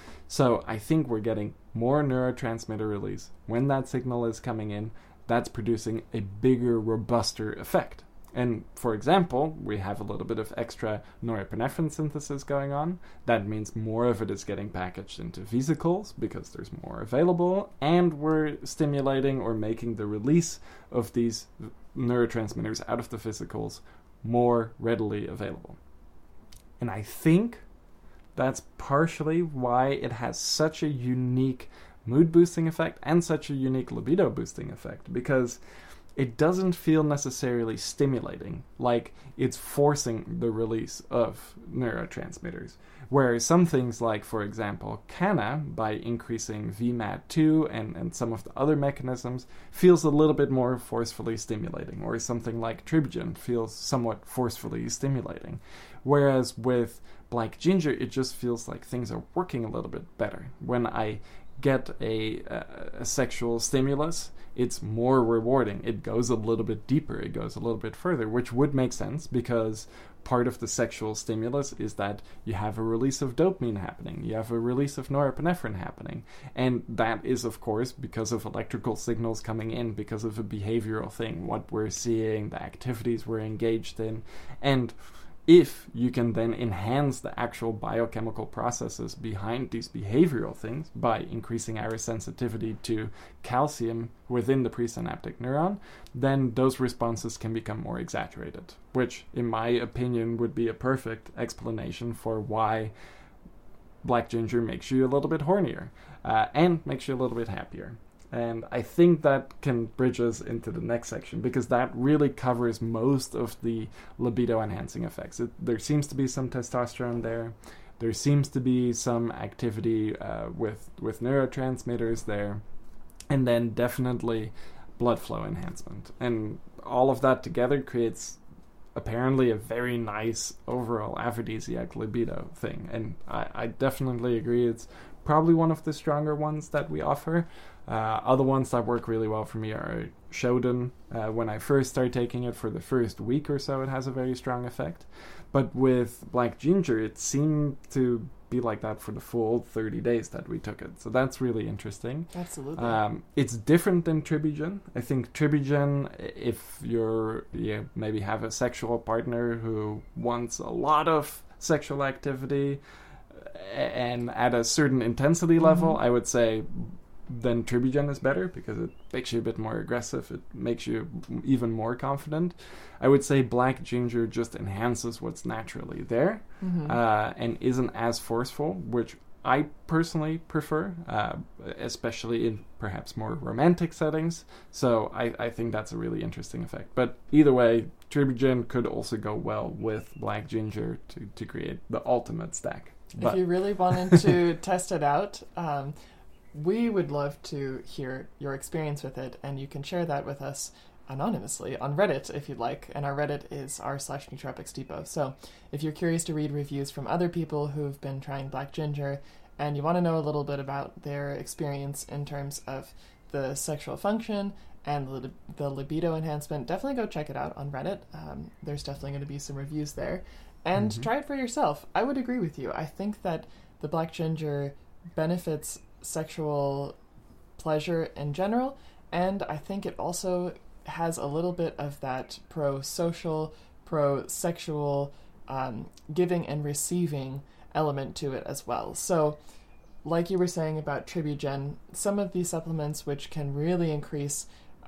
So I think we're getting more neurotransmitter release when that signal is coming in. That's producing a bigger, robuster effect. And for example, we have a little bit of extra norepinephrine synthesis going on. That means more of it is getting packaged into vesicles because there's more available, and we're stimulating or making the release of these neurotransmitters out of the vesicles more readily available. And I think that's partially why it has such a unique mood boosting effect and such a unique libido boosting effect, because it doesn't feel necessarily stimulating, like it's forcing the release of neurotransmitters. Whereas some things like, for example, Canna, by increasing VMAT2 and some of the other mechanisms, feels a little bit more forcefully stimulating. Or something like Tribogen feels somewhat forcefully stimulating. Whereas with black ginger, it just feels like things are working a little bit better. When I get a sexual stimulus, it's more rewarding. It goes a little bit deeper. It goes a little bit further, which would make sense because part of the sexual stimulus is that you have a release of dopamine happening. You have a release of norepinephrine happening. And that is, of course, because of electrical signals coming in, because of a behavioral thing, what we're seeing, the activities we're engaged in. And if you can then enhance the actual biochemical processes behind these behavioral things by increasing our sensitivity to calcium within the presynaptic neuron, then those responses can become more exaggerated, which, in my opinion, would be a perfect explanation for why black ginger makes you a little bit hornier and makes you a little bit happier. And I think that can bridge us into the next section, because that really covers most of the libido-enhancing effects. There seems to be some testosterone there. There seems to be some activity with neurotransmitters there. And then definitely blood flow enhancement. And all of that together creates apparently a very nice overall aphrodisiac libido thing. And I definitely agree it's probably one of the stronger ones that we offer. Other ones that work really well for me are Shodan. When I first started taking it for the first week or so, it has a very strong effect. But with black ginger, it seemed to be like that for the full 30 days that we took it. So that's really interesting. Absolutely. It's different than Tribogen. I think Tribogen, if you maybe have a sexual partner who wants a lot of sexual activity and at a certain intensity level, I would say then Tribugen is better because it makes you a bit more aggressive. It makes you even more confident. I would say Black Ginger just enhances what's naturally there, and isn't as forceful, which I personally prefer, especially in perhaps more romantic settings. So I think that's a really interesting effect. But either way, Tribugen could also go well with Black Ginger to create the ultimate stack. If you really wanted to test it out, we would love to hear your experience with it, and you can share that with us anonymously on Reddit if you'd like, and our Reddit is r/Nootropics Depot. So if you're curious to read reviews from other people who've been trying Black Ginger and you want to know a little bit about their experience in terms of the sexual function and the libido enhancement, definitely go check it out on Reddit. There's definitely going to be some reviews there. And try it for yourself. I would agree with you. I think that the Black Ginger benefits sexual pleasure in general, and I think it also has a little bit of that pro-social, pro-sexual giving and receiving element to it as well. So, like you were saying about Tribugen, some of these supplements which can really increase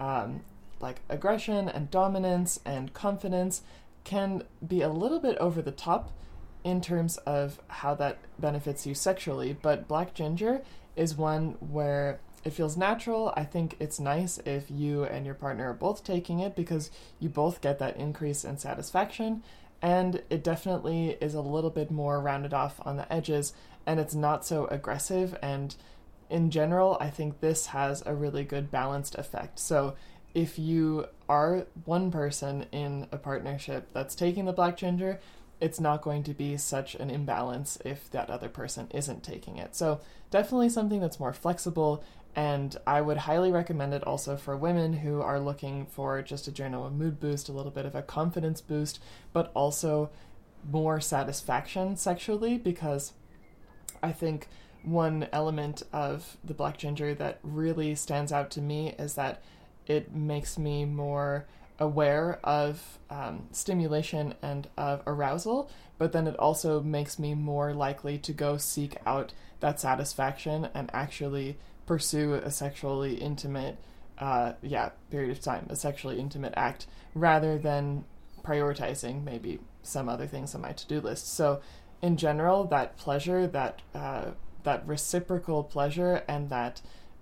like aggression and dominance and confidence can be a little bit over the top in terms of how that benefits you sexually, but Black Ginger is one where it feels natural. I think it's nice if you and your partner are both taking it because you both get that increase in satisfaction, and it definitely is a little bit more rounded off on the edges, and it's not so aggressive, and in general, I think this has a really good balanced effect. So if you are one person in a partnership that's taking the Black Ginger, it's not going to be such an imbalance if that other person isn't taking it. So definitely something that's more flexible, and I would highly recommend it also for women who are looking for just a general mood boost, a little bit of a confidence boost, but also more satisfaction sexually, because I think one element of the Black Ginger that really stands out to me is that it makes me more aware of stimulation and of arousal, but then it also makes me more likely to go seek out that satisfaction and actually pursue a sexually intimate period of time, a sexually intimate act, rather than prioritizing maybe some other things on my to-do list. So in general, that pleasure, that reciprocal pleasure, and that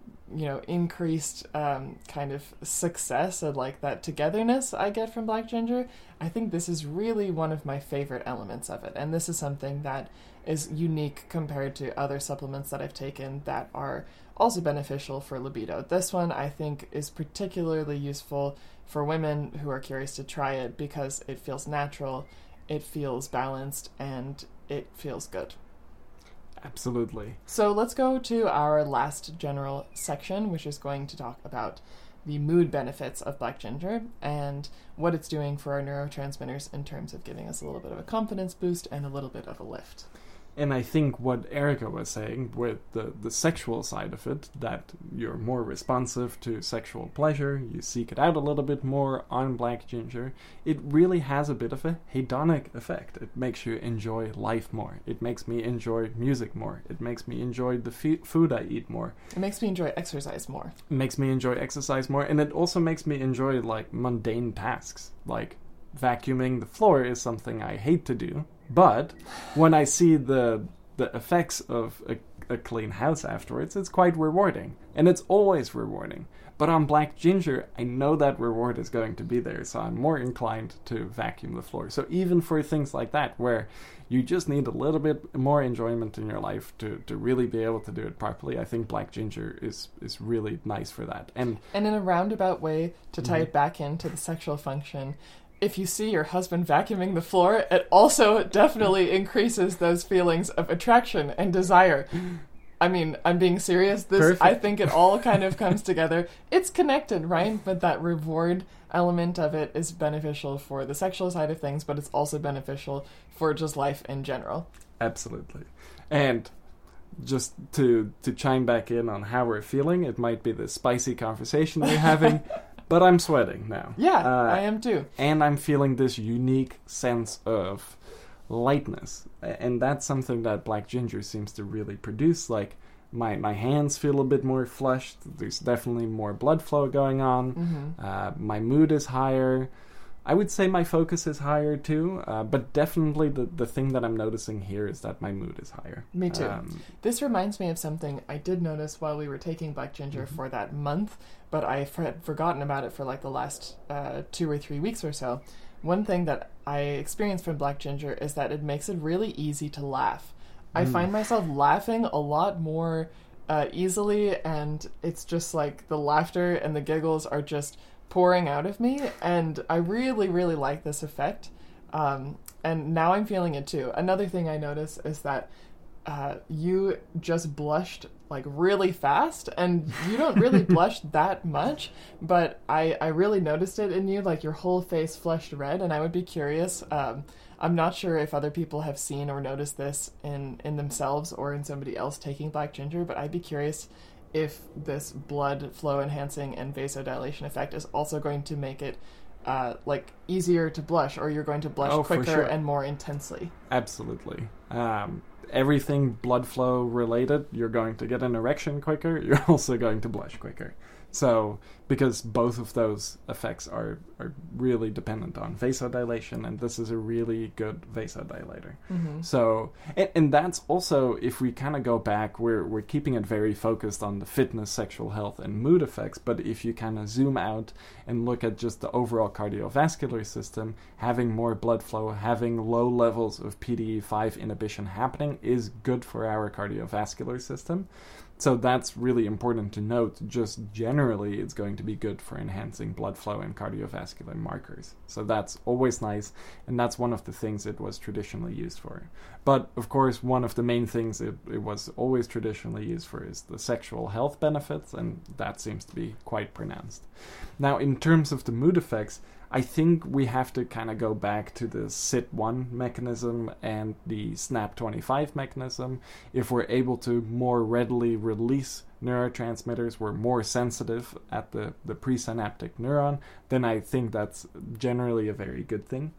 increased kind of success and like that togetherness I get from Black Ginger, I think this is really one of my favorite elements of it. And this is something that is unique compared to other supplements that I've taken that are also beneficial for libido. This one I think is particularly useful for women who are curious to try it because it feels natural, it feels balanced, and it feels good. Absolutely. So let's go to our last general section, which is going to talk about the mood benefits of Black Ginger and what it's doing for our neurotransmitters in terms of giving us a little bit of a confidence boost and a little bit of a lift. And I think what Erica was saying with the sexual side of it, that you're more responsive to sexual pleasure, you seek it out a little bit more on Black Ginger, it really has a bit of a hedonic effect. It makes you enjoy life more. It makes me enjoy music more. It makes me enjoy the food I eat more. It makes me enjoy exercise more. It makes me enjoy exercise more, and it also makes me enjoy like mundane tasks. Like vacuuming the floor is something I hate to do. But when I see the effects of a clean house afterwards, it's quite rewarding. And it's always rewarding. But on Black Ginger, I know that reward is going to be there, so I'm more inclined to vacuum the floor. So even for things like that, where you just need a little bit more enjoyment in your life to really be able to do it properly, I think Black Ginger is really nice for that. And in a roundabout way, to tie it back into the sexual function, if you see your husband vacuuming the floor, it also definitely increases those feelings of attraction and desire. I mean, I'm being serious. Perfect. I think it all kind of comes together. It's connected, right? But that reward element of it is beneficial for the sexual side of things, but it's also beneficial for just life in general. Absolutely. And just to chime back in on how we're feeling, it might be the spicy conversation we're having. But I'm sweating now. Yeah, I am too. And I'm feeling this unique sense of lightness. And that's something that Black Ginger seems to really produce. Like, My hands feel a bit more flushed. There's definitely more blood flow going on. My mood is higher. I would say my focus is higher too, but definitely the thing that I'm noticing here is that my mood is higher. Me too. This reminds me of something I did notice while we were taking Black Ginger for that month, but I had forgotten about it for like the last 2 or 3 weeks or so. One thing that I experienced from Black Ginger is that it makes it really easy to laugh. I find myself laughing a lot more easily, and it's just like the laughter and the giggles are just pouring out of me, and I really, really like this effect. And now I'm feeling it too. Another thing I notice is that you just blushed like really fast, and you don't really blush that much, but I really noticed it in you, like your whole face flushed red, and I would be curious. I'm not sure if other people have seen or noticed this in themselves or in somebody else taking Black Ginger, but I'd be curious if this blood flow enhancing and vasodilation effect is also going to make it like easier to blush, or you're going to blush quicker and more intensely. Absolutely. Everything blood flow related, you're going to get an erection quicker, you're also going to blush quicker. So, because both of those effects are really dependent on vasodilation, and this is a really good vasodilator. So, and that's also, if we kind of go back, we're keeping it very focused on the fitness, sexual health, and mood effects, but if you kind of zoom out and look at just the overall cardiovascular system, having more blood flow, having low levels of PDE5 inhibition happening is good for our cardiovascular system. So that's really important to note. Just generally, it's going to be good for enhancing blood flow and cardiovascular markers. So that's always nice, and that's one of the things it was traditionally used for. But, of course, one of the main things it was always traditionally used for is the sexual health benefits, and that seems to be quite pronounced. Now, in terms of the mood effects, I think we have to kind of go back to the SIT1 mechanism and the SNAP25 mechanism. If we're able to more readily release neurotransmitters, we're more sensitive at the presynaptic neuron, then I think that's generally a very good thing.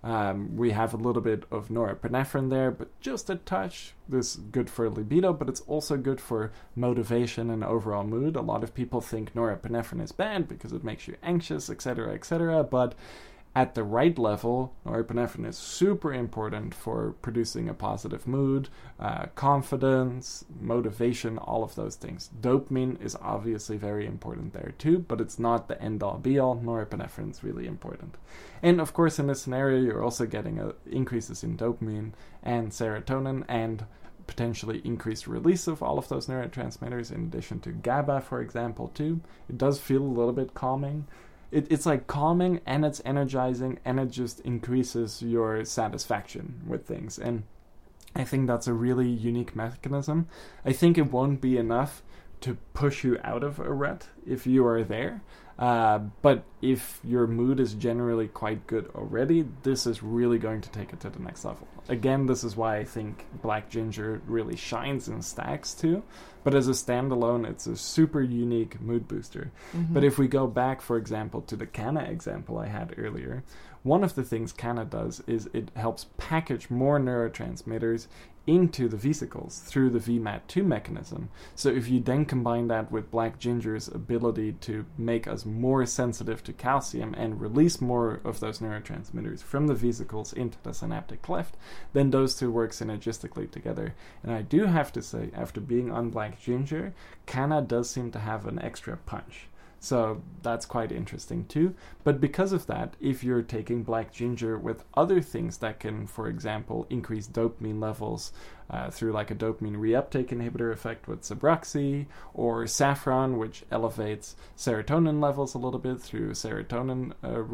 We have a little bit of norepinephrine there, but just a touch. This is good for libido, but it's also good for motivation and overall mood. A lot of people think norepinephrine is bad because it makes you anxious, etc., but at the right level, norepinephrine is super important for producing a positive mood, confidence, motivation, all of those things. Dopamine is obviously very important there too, but it's not the end-all be-all. Norepinephrine is really important. And of course, in this scenario, you're also getting increases in dopamine and serotonin and potentially increased release of all of those neurotransmitters in addition to GABA, for example, too. It does feel a little bit calming. It's like calming, and it's energizing, and it just increases your satisfaction with things. And I think that's a really unique mechanism. I think it won't be enough to push you out of a rut if you are there. But if your mood is generally quite good already, this is really going to take it to the next level. Again, this is why I think Black Ginger really shines in stacks too. But as a standalone, it's a super unique mood booster. But if we go back, for example, to the Canna example I had earlier, one of the things Canna does is it helps package more neurotransmitters into the vesicles through the VMAT2 mechanism. So if you then combine that with Black Ginger's ability to make us more sensitive to calcium and release more of those neurotransmitters from the vesicles into the synaptic cleft, then those two work synergistically together. And I do have to say, after being on Black Ginger, Canna does seem to have an extra punch. So that's quite interesting too. But because of that, if you're taking Black Ginger with other things that can, for example, increase dopamine levels through like a dopamine reuptake inhibitor effect with Sabroxy, or saffron, which elevates serotonin levels a little bit through serotonin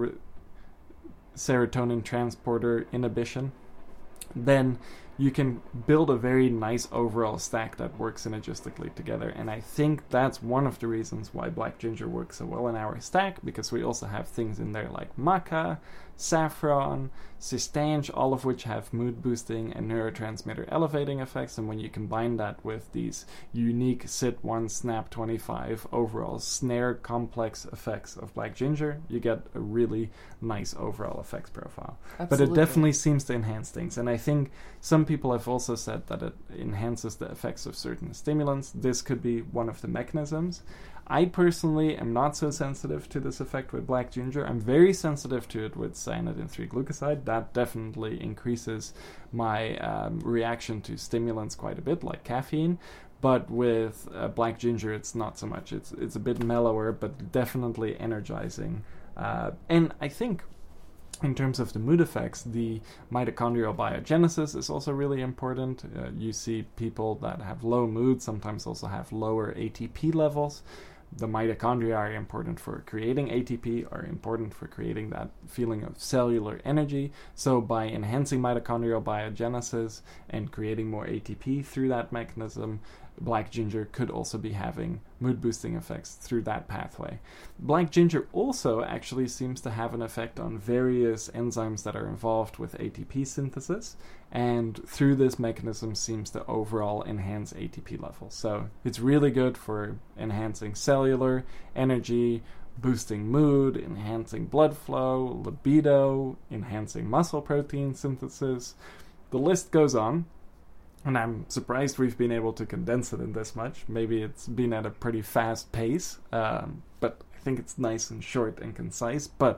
transporter inhibition, then you can build a very nice overall stack that works synergistically together. And I think that's one of the reasons why Black Ginger works so well in our stack, because we also have things in there like maca, saffron, cistange, all of which have mood boosting and neurotransmitter elevating effects. And when you combine that with these unique SIT1 SNAP25 overall snare complex effects of Black Ginger, you get a really nice overall effects profile. Absolutely. But it definitely seems to enhance things. And I think some some people have also said that it enhances the effects of certain stimulants. This could be one of the mechanisms. I personally am not so sensitive to this effect with black ginger. I'm very sensitive to it with cyanidin 3-glucoside. That definitely increases my reaction to stimulants quite a bit, like caffeine. But with black ginger, it's not so much. It's a bit mellower, but definitely energizing. And I think in terms of the mood effects, the mitochondrial biogenesis is also really important. You see people that have low mood sometimes also have lower ATP levels. The mitochondria are important for creating ATP, are important for creating that feeling of cellular energy. So by enhancing mitochondrial biogenesis and creating more ATP through that mechanism, black ginger could also be having mood boosting effects through that pathway. Black ginger also actually seems to have an effect on various enzymes that are involved with ATP synthesis, and through this mechanism seems to overall enhance ATP levels. So it's really good for enhancing cellular energy, boosting mood, enhancing blood flow, libido, enhancing muscle protein synthesis. The list goes on. And I'm surprised we've been able to condense it in this much. Maybe it's been at a pretty fast pace, but I think it's nice and short and concise. But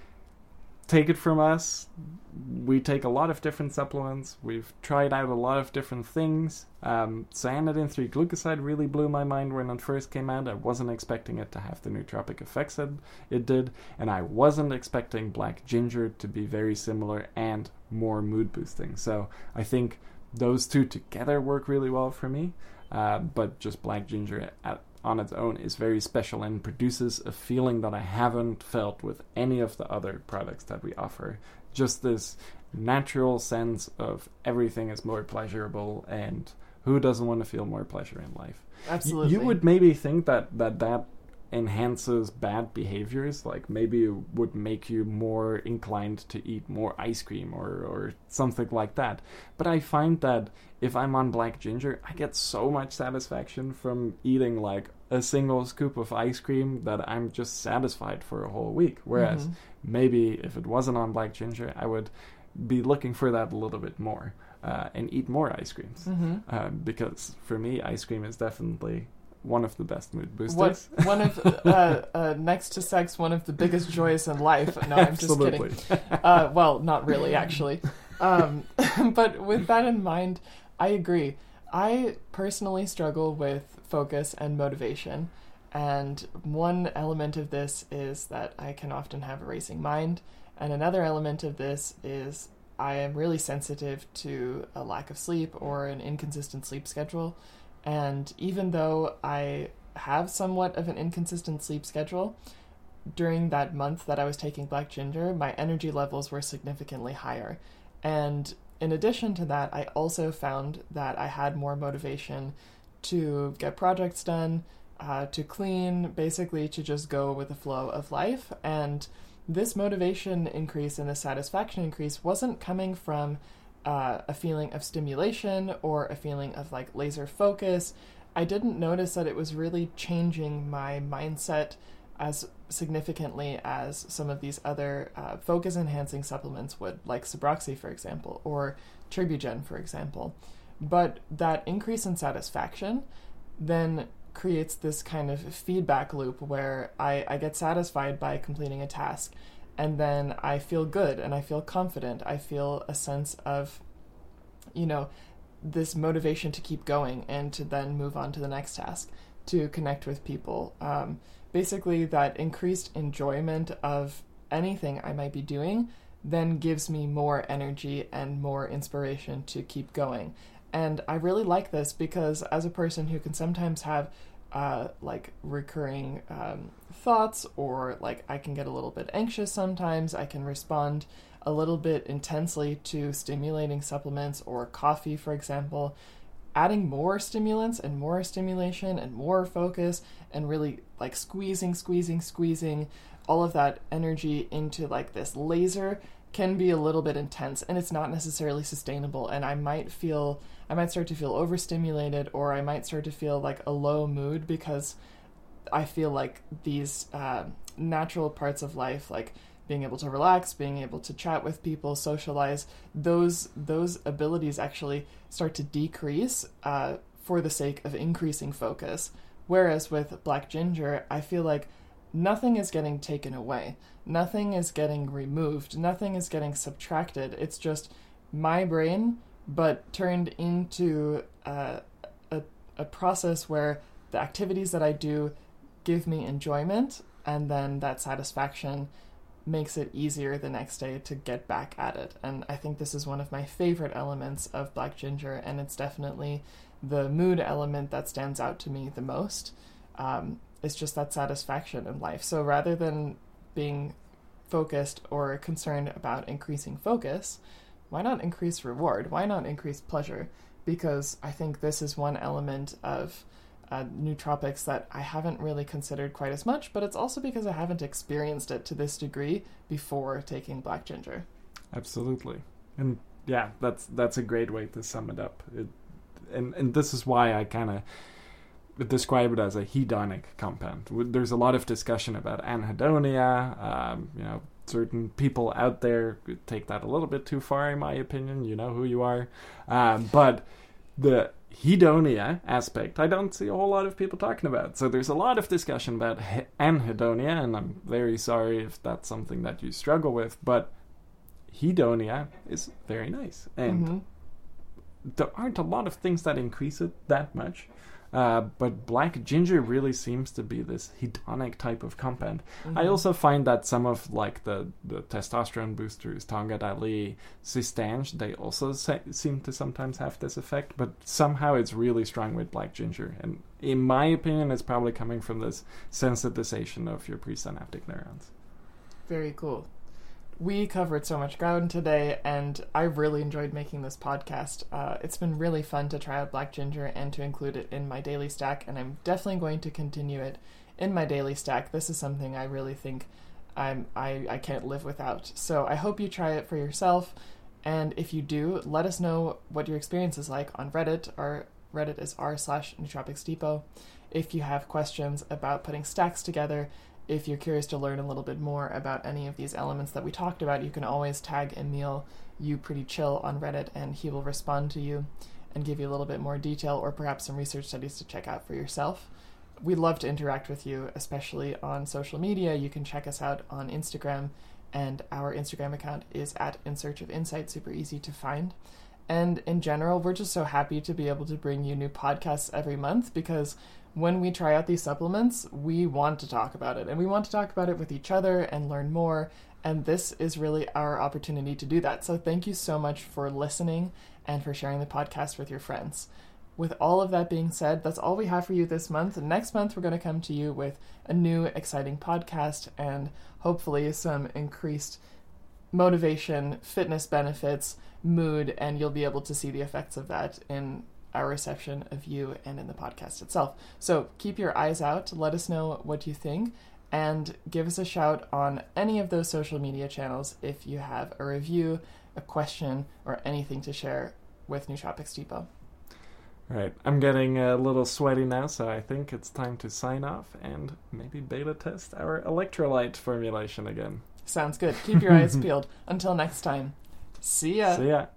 take it from us, we take a lot of different supplements. We've tried out a lot of different things. Cyanidin 3-glucoside really blew my mind when it first came out. I wasn't expecting it to have the nootropic effects that it did. And I wasn't expecting black ginger to be very similar and more mood boosting. So I think those two together work really well for me, but just black ginger on its own is very special and produces a feeling that I haven't felt with any of the other products that we offer. Just this natural sense of everything is more pleasurable, and who doesn't want to feel more pleasure in life? Absolutely. You would maybe think that enhances bad behaviors, like maybe it would make you more inclined to eat more ice cream or something like that. But I find that if I'm on black ginger, I get so much satisfaction from eating like a single scoop of ice cream that I'm just satisfied for a whole week. Whereas maybe if it wasn't on black ginger, I would be looking for that a little bit more and eat more ice creams. Because for me, ice cream is definitely one of the best mood boosters. One of, next to sex, one of the biggest joys in life. No, I'm just kidding. Well, not really, actually. But with that in mind, I agree. I personally struggle with focus and motivation. And one element of this is that I can often have a racing mind. And another element of this is I am really sensitive to a lack of sleep or an inconsistent sleep schedule. And even though I have somewhat of an inconsistent sleep schedule, during that month that I was taking black ginger, my energy levels were significantly higher. And in addition to that, I also found that I had more motivation to get projects done, to clean, basically to just go with the flow of life. And this motivation increase and the satisfaction increase wasn't coming from a feeling of stimulation or a feeling of like laser focus. I didn't notice that it was really changing my mindset as significantly as some of these other focus enhancing supplements would, like Subroxy, for example, or Tribugen, for example. But that increase in satisfaction then creates this kind of feedback loop where I get satisfied by completing a task. And then I feel good and I feel confident. I feel a sense of, this motivation to keep going and to then move on to the next task, to connect with people. Basically, that increased enjoyment of anything I might be doing then gives me more energy and more inspiration to keep going. And I really like this because as a person who can sometimes have recurring thoughts, or like I can get a little bit anxious sometimes. I can respond a little bit intensely to stimulating supplements or coffee, for example. Adding more stimulants and more stimulation and more focus and really like squeezing all of that energy into like this laser can be a little bit intense, and it's not necessarily sustainable. And I might start to feel overstimulated, or I might start to feel like a low mood because I feel like these natural parts of life, like being able to relax, being able to chat with people, socialize, those abilities actually start to decrease for the sake of increasing focus. Whereas with Black Ginger, I feel like nothing is getting taken away. Nothing is getting removed. Nothing is getting subtracted. It's just my brain, but turned into a process where the activities that I do give me enjoyment, and then that satisfaction makes it easier the next day to get back at it. And I think this is one of my favorite elements of Black Ginger, and it's definitely the mood element that stands out to me the most. It's just that satisfaction in life. So rather than being focused or concerned about increasing focus, why not increase reward? Why not increase pleasure? Because I think this is one element of nootropics that I haven't really considered quite as much, but it's also because I haven't experienced it to this degree before taking Black Ginger. Absolutely. And yeah, that's a great way to sum it up. And this is why I kind of describe it as a hedonic compound. There's a lot of discussion about anhedonia. Certain people out there take that a little bit too far, in my opinion. You know who you are. But the hedonia aspect, I don't see a whole lot of people talking about. So there's a lot of discussion about anhedonia, and I'm very sorry if that's something that you struggle with, but hedonia is very nice. And there aren't a lot of things that increase it that much. But Black Ginger really seems to be this hedonic type of compound. I also find that some of like the testosterone boosters, Tonga Dali, Cistange, they also seem to sometimes have this effect, but somehow it's really strong with Black Ginger. And in my opinion, it's probably coming from this sensitization of your presynaptic neurons. Very cool. We covered so much ground today, and I really enjoyed making this podcast. It's been really fun to try out Black Ginger and to include it in my daily stack, and I'm definitely going to continue it in my daily stack. This is something I really think I can't live without. So I hope you try it for yourself, and if you do, let us know what your experience is like on Reddit. Our Reddit is r/nootropicsdepot. If you have questions about putting stacks together, if you're curious to learn a little bit more about any of these elements that we talked about, you can always tag Emil YouPrettyChill on Reddit, and he will respond to you and give you a little bit more detail, or perhaps some research studies to check out for yourself. We'd love to interact with you, especially on social media. You can check us out on Instagram, and our Instagram account is @InSearchOfInsight, super easy to find. And in general, we're just so happy to be able to bring you new podcasts every month, because when we try out these supplements, we want to talk about it, and we want to talk about it with each other and learn more, and this is really our opportunity to do that. So thank you so much for listening and for sharing the podcast with your friends. With all of that being said, that's all we have for you this month. Next month, we're going to come to you with a new, exciting podcast and hopefully some increased motivation, fitness benefits, mood, and you'll be able to see the effects of that in our reception of you and in the podcast itself. So keep your eyes out, let us know what you think, and give us a shout on any of those social media channels if you have a review, a question, or anything to share with Nootropics Depot. All right, I'm getting a little sweaty now, so I think it's time to sign off and maybe beta test our electrolyte formulation again. Sounds good. Keep your eyes peeled. Until next time. See ya. See ya.